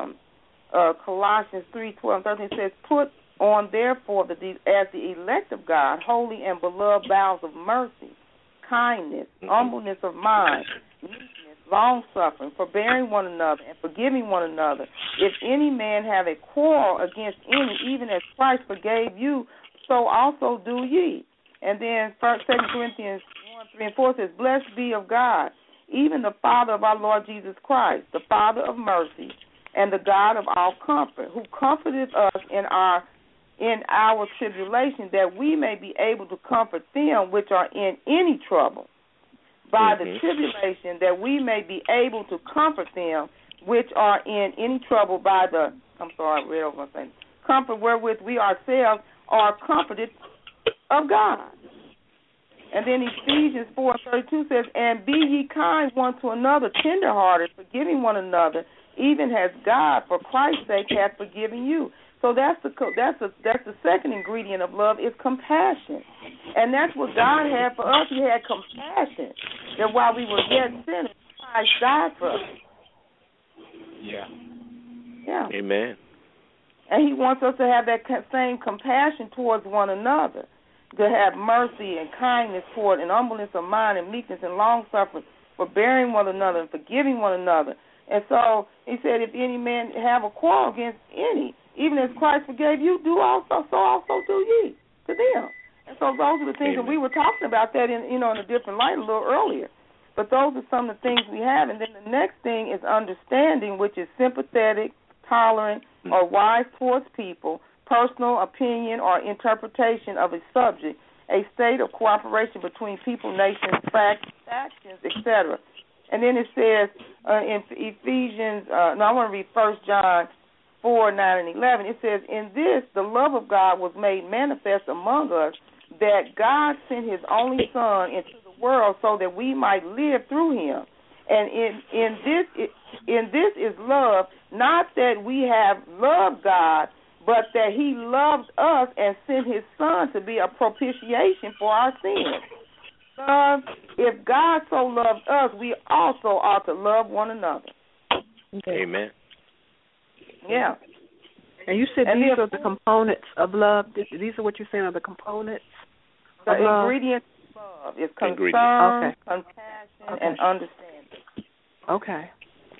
Colossians 3:12-13, it says, put on therefore as the elect of God, holy and beloved bowels of mercy, kindness, humbleness of mind, meekness, long-suffering, forbearing one another, and forgiving one another. If any man have a quarrel against any, even as Christ forgave you, so also do ye. And then 2 Corinthians 1:3-4 says, blessed be of God, even the Father of our Lord Jesus Christ, the Father of mercy, and the God of all comfort, who comforted us in our tribulation, that we may be able to comfort them which are in any trouble, by the tribulation, that we may be able to comfort them which are in any trouble by the, comfort wherewith we ourselves are comforted of God. And then Ephesians 4:32 says, and be ye kind one to another, tenderhearted, forgiving one another, even as God, for Christ's sake, hath forgiven you. So that's the second ingredient of love is compassion. And that's what God had for us. He had compassion. That while we were yet sinners, Christ died for us. Yeah. Yeah. Amen. And he wants us to have that same compassion towards one another, to have mercy and kindness toward, and humbleness of mind and meekness and long-suffering, forbearing one another and forgiving one another. And so he said, if any man have a quarrel against any, even as Christ forgave you, so also do ye to them. And so those are the things, and we were talking about that in a different light a little earlier. But those are some of the things we have. And then the next thing is understanding, which is sympathetic, tolerant, or wise towards people, personal opinion or interpretation of a subject, a state of cooperation between people, nations, factions, etc. And then it says in Ephesians, I want to read 1 John 4:9-11. It says, in this, the love of God was made manifest among us, that God sent his only Son into the world so that we might live through him. And in this is love, not that we have loved God, but that he loved us and sent his Son to be a propitiation for our sins. If God so loved us, we also ought to love one another. Okay. Amen. Yeah. And you said these are the components of love. These are what you're saying are the components of love? The ingredients of love is concern, compassion, and understanding. Okay.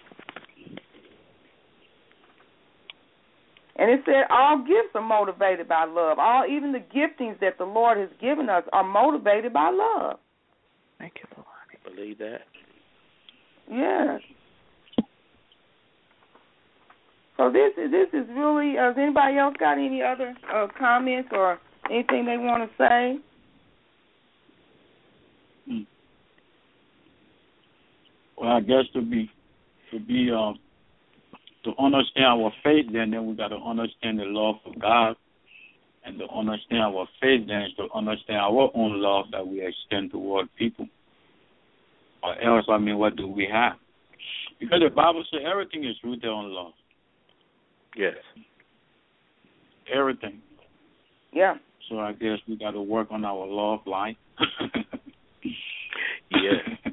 And it said all gifts are motivated by love. Even the giftings that the Lord has given us are motivated by love. Thank you, Lord. I believe that. Yes. So this is really. Has anybody else got any other comments or anything they want to say? Well, I guess to understand our faith, then we got to understand the love of God, and to understand our faith, then is to understand our own love that we extend toward people. Or else, what do we have? Because the Bible says everything is rooted on love. Yes. Everything. Yeah. So I guess we got to work on our love life. Yeah.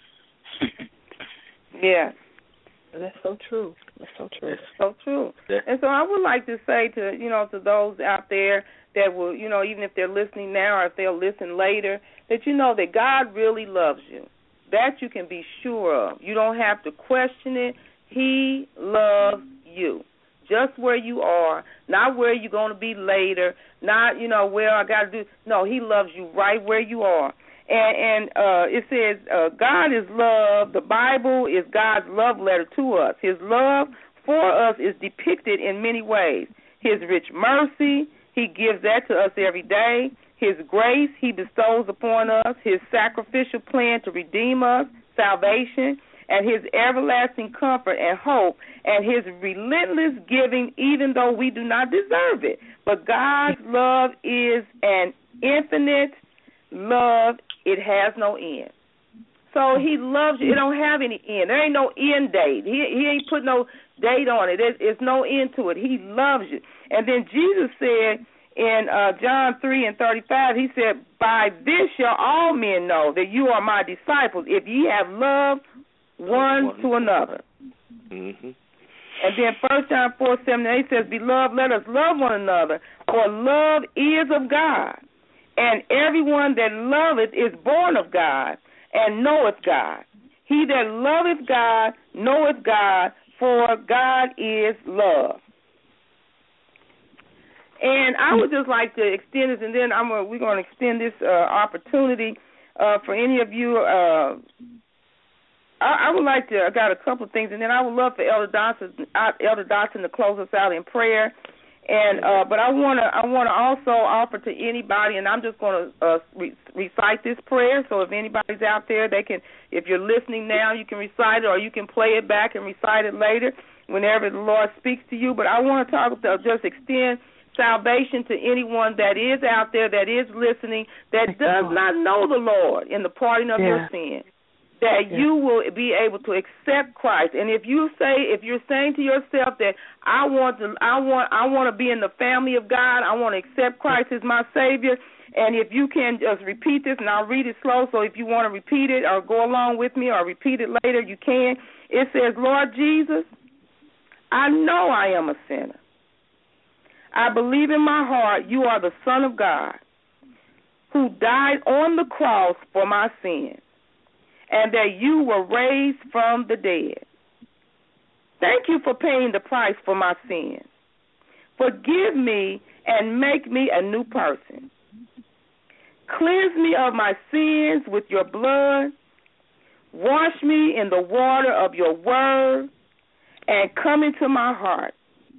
Yeah. That's so true. That's so true. It's so true. And so I would like to say to those out there that will, even if they're listening now or if they'll listen later, that that God really loves you. That you can be sure of. You don't have to question it. He loves you. Just where you are, not where you're going to be later, not, where I got to do. No, he loves you right where you are. And it says God is love. The Bible is God's love letter to us. His love for us is depicted in many ways. His rich mercy, He gives that to us every day. His grace He bestows upon us, His sacrificial plan to redeem us, salvation, and His everlasting comfort and hope, and His relentless giving even though we do not deserve it. But God's love is an infinite love. It has no end. So He loves you. It don't have any end. There ain't no end date. He ain't put no date on it. There's no end to it. He loves you. And then Jesus said in John 3:35, He said, by this shall all men know that you are my disciples, if ye have love one to another. Mm-hmm. And then 1 John 4:7-8 says, beloved, let us love one another, for love is of God. And everyone that loveth is born of God, and knoweth God. He that loveth God knoweth God, for God is love. And I would just like to extend this, and then we're going to extend this opportunity for any of you. I would like to. I got a couple of things, and then I would love for Elder Dotson to close us out in prayer. And but I want to also offer to anybody, and I'm just going to recite this prayer. So if anybody's out there, they can. If you're listening now, you can recite it, or you can play it back and recite it later whenever the Lord speaks to you. But I want to just extend salvation to anyone that is out there, that is listening, that does not know the Lord in the pardoning of your sin. That you will be able to accept Christ, and if you're saying to yourself that I want to be in the family of God, I want to accept Christ as my Savior, and if you can just repeat this, and I'll read it slow, so if you want to repeat it or go along with me or repeat it later, you can. It says, Lord Jesus, I know I am a sinner. I believe in my heart you are the Son of God who died on the cross for my sins, and that you were raised from the dead. Thank you for paying the price for my sins. Forgive me and make me a new person. Cleanse me of my sins with your blood. Wash me in the water of your word and come into my heart.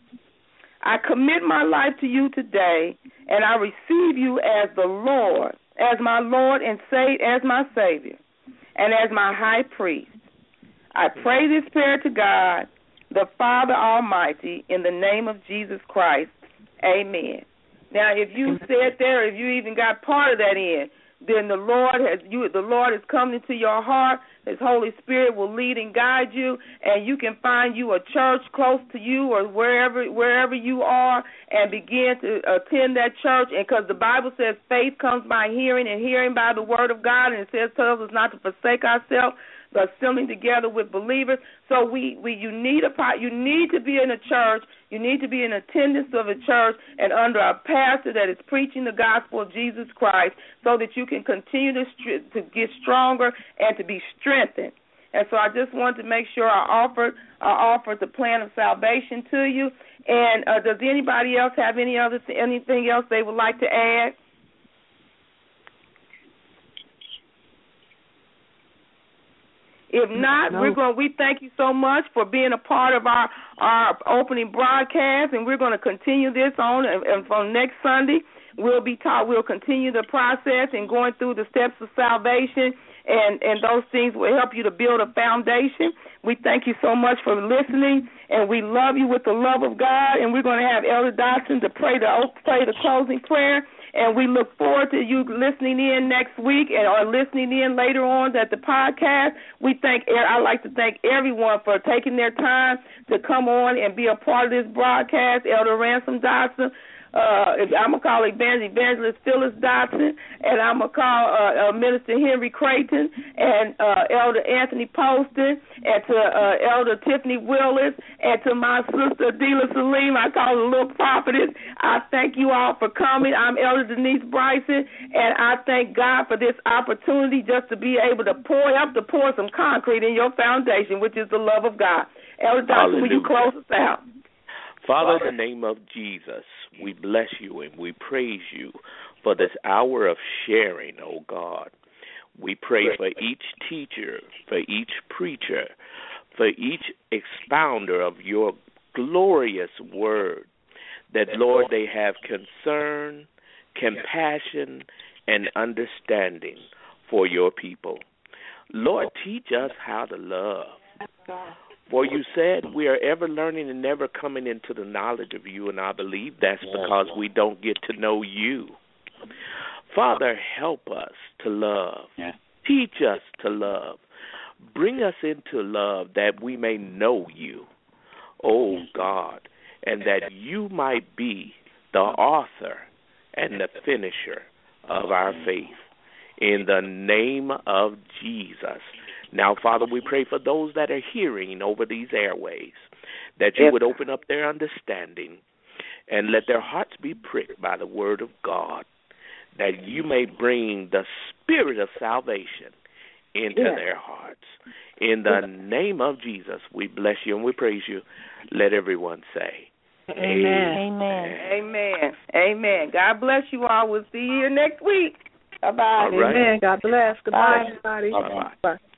I commit my life to you today, and I receive you as the Lord, as my Lord and as my Savior, and as my high priest. I pray this prayer to God, the Father Almighty, in the name of Jesus Christ. Amen. Now, if you said there, if you even got part of that in, then the Lord has come into your heart. His Holy Spirit will lead and guide you, and you can find you a church close to you or wherever you are, and begin to attend that church. And because the Bible says faith comes by hearing, and hearing by the word of God, and it says tells us not to forsake ourselves, but assembling together with believers. So you need to be in a church. You need to be in attendance of a church and under a pastor that is preaching the gospel of Jesus Christ, so that you can continue to get stronger and to be strengthened. And so I just wanted to make sure I offered the plan of salvation to you. And does anybody else have anything else they would like to add? If not, we thank you so much for being a part of our opening broadcast, and we're going to continue this on, and from next Sunday we'll continue the process and going through the steps of salvation, and those things will help you to build a foundation. We thank you so much for listening, and we love you with the love of God, and we're going to have Elder Dotson to pray the closing prayer. And we look forward to you listening in next week or listening in later on at the podcast. I'd like to thank everyone for taking their time to come on and be a part of this broadcast. Elder Ransom Dotson, I'm going to call Evangelist Phyllis Dotson, and I'm going to call Minister Henry Creighton, and Elder Anthony Poston, and to Elder Tiffany Willis, and to my sister Adela Salim, I call her Little Prophetess. I thank you all for coming. I'm Elder Denise Bryson, and I thank God for this opportunity just to be able to pour some concrete in your foundation, which is the love of God. Elder Dotson, will you close us out? Father, in the name of Jesus, we bless you and we praise you for this hour of sharing, oh God. We pray for each teacher, for each preacher, for each expounder of your glorious word, that, Lord, they have concern, compassion, and understanding for your people. Lord, teach us how to love. For you said we are ever learning and never coming into the knowledge of you, and I believe that's because we don't get to know you. Father, help us to love. Teach us to love. Bring us into love that we may know you, oh God, and that you might be the author and the finisher of our faith. In the name of Jesus. Now, Father, we pray for those that are hearing over these airways, that you would open up their understanding and let their hearts be pricked by the word of God, that you may bring the spirit of salvation into their hearts. In the name of Jesus, we bless you and we praise you. Let everyone say, Amen. Amen. Amen. Amen. God bless you all. We'll see you next week. Bye-bye. All right. Amen. God bless. Goodbye, everybody. Bye-bye. Bye.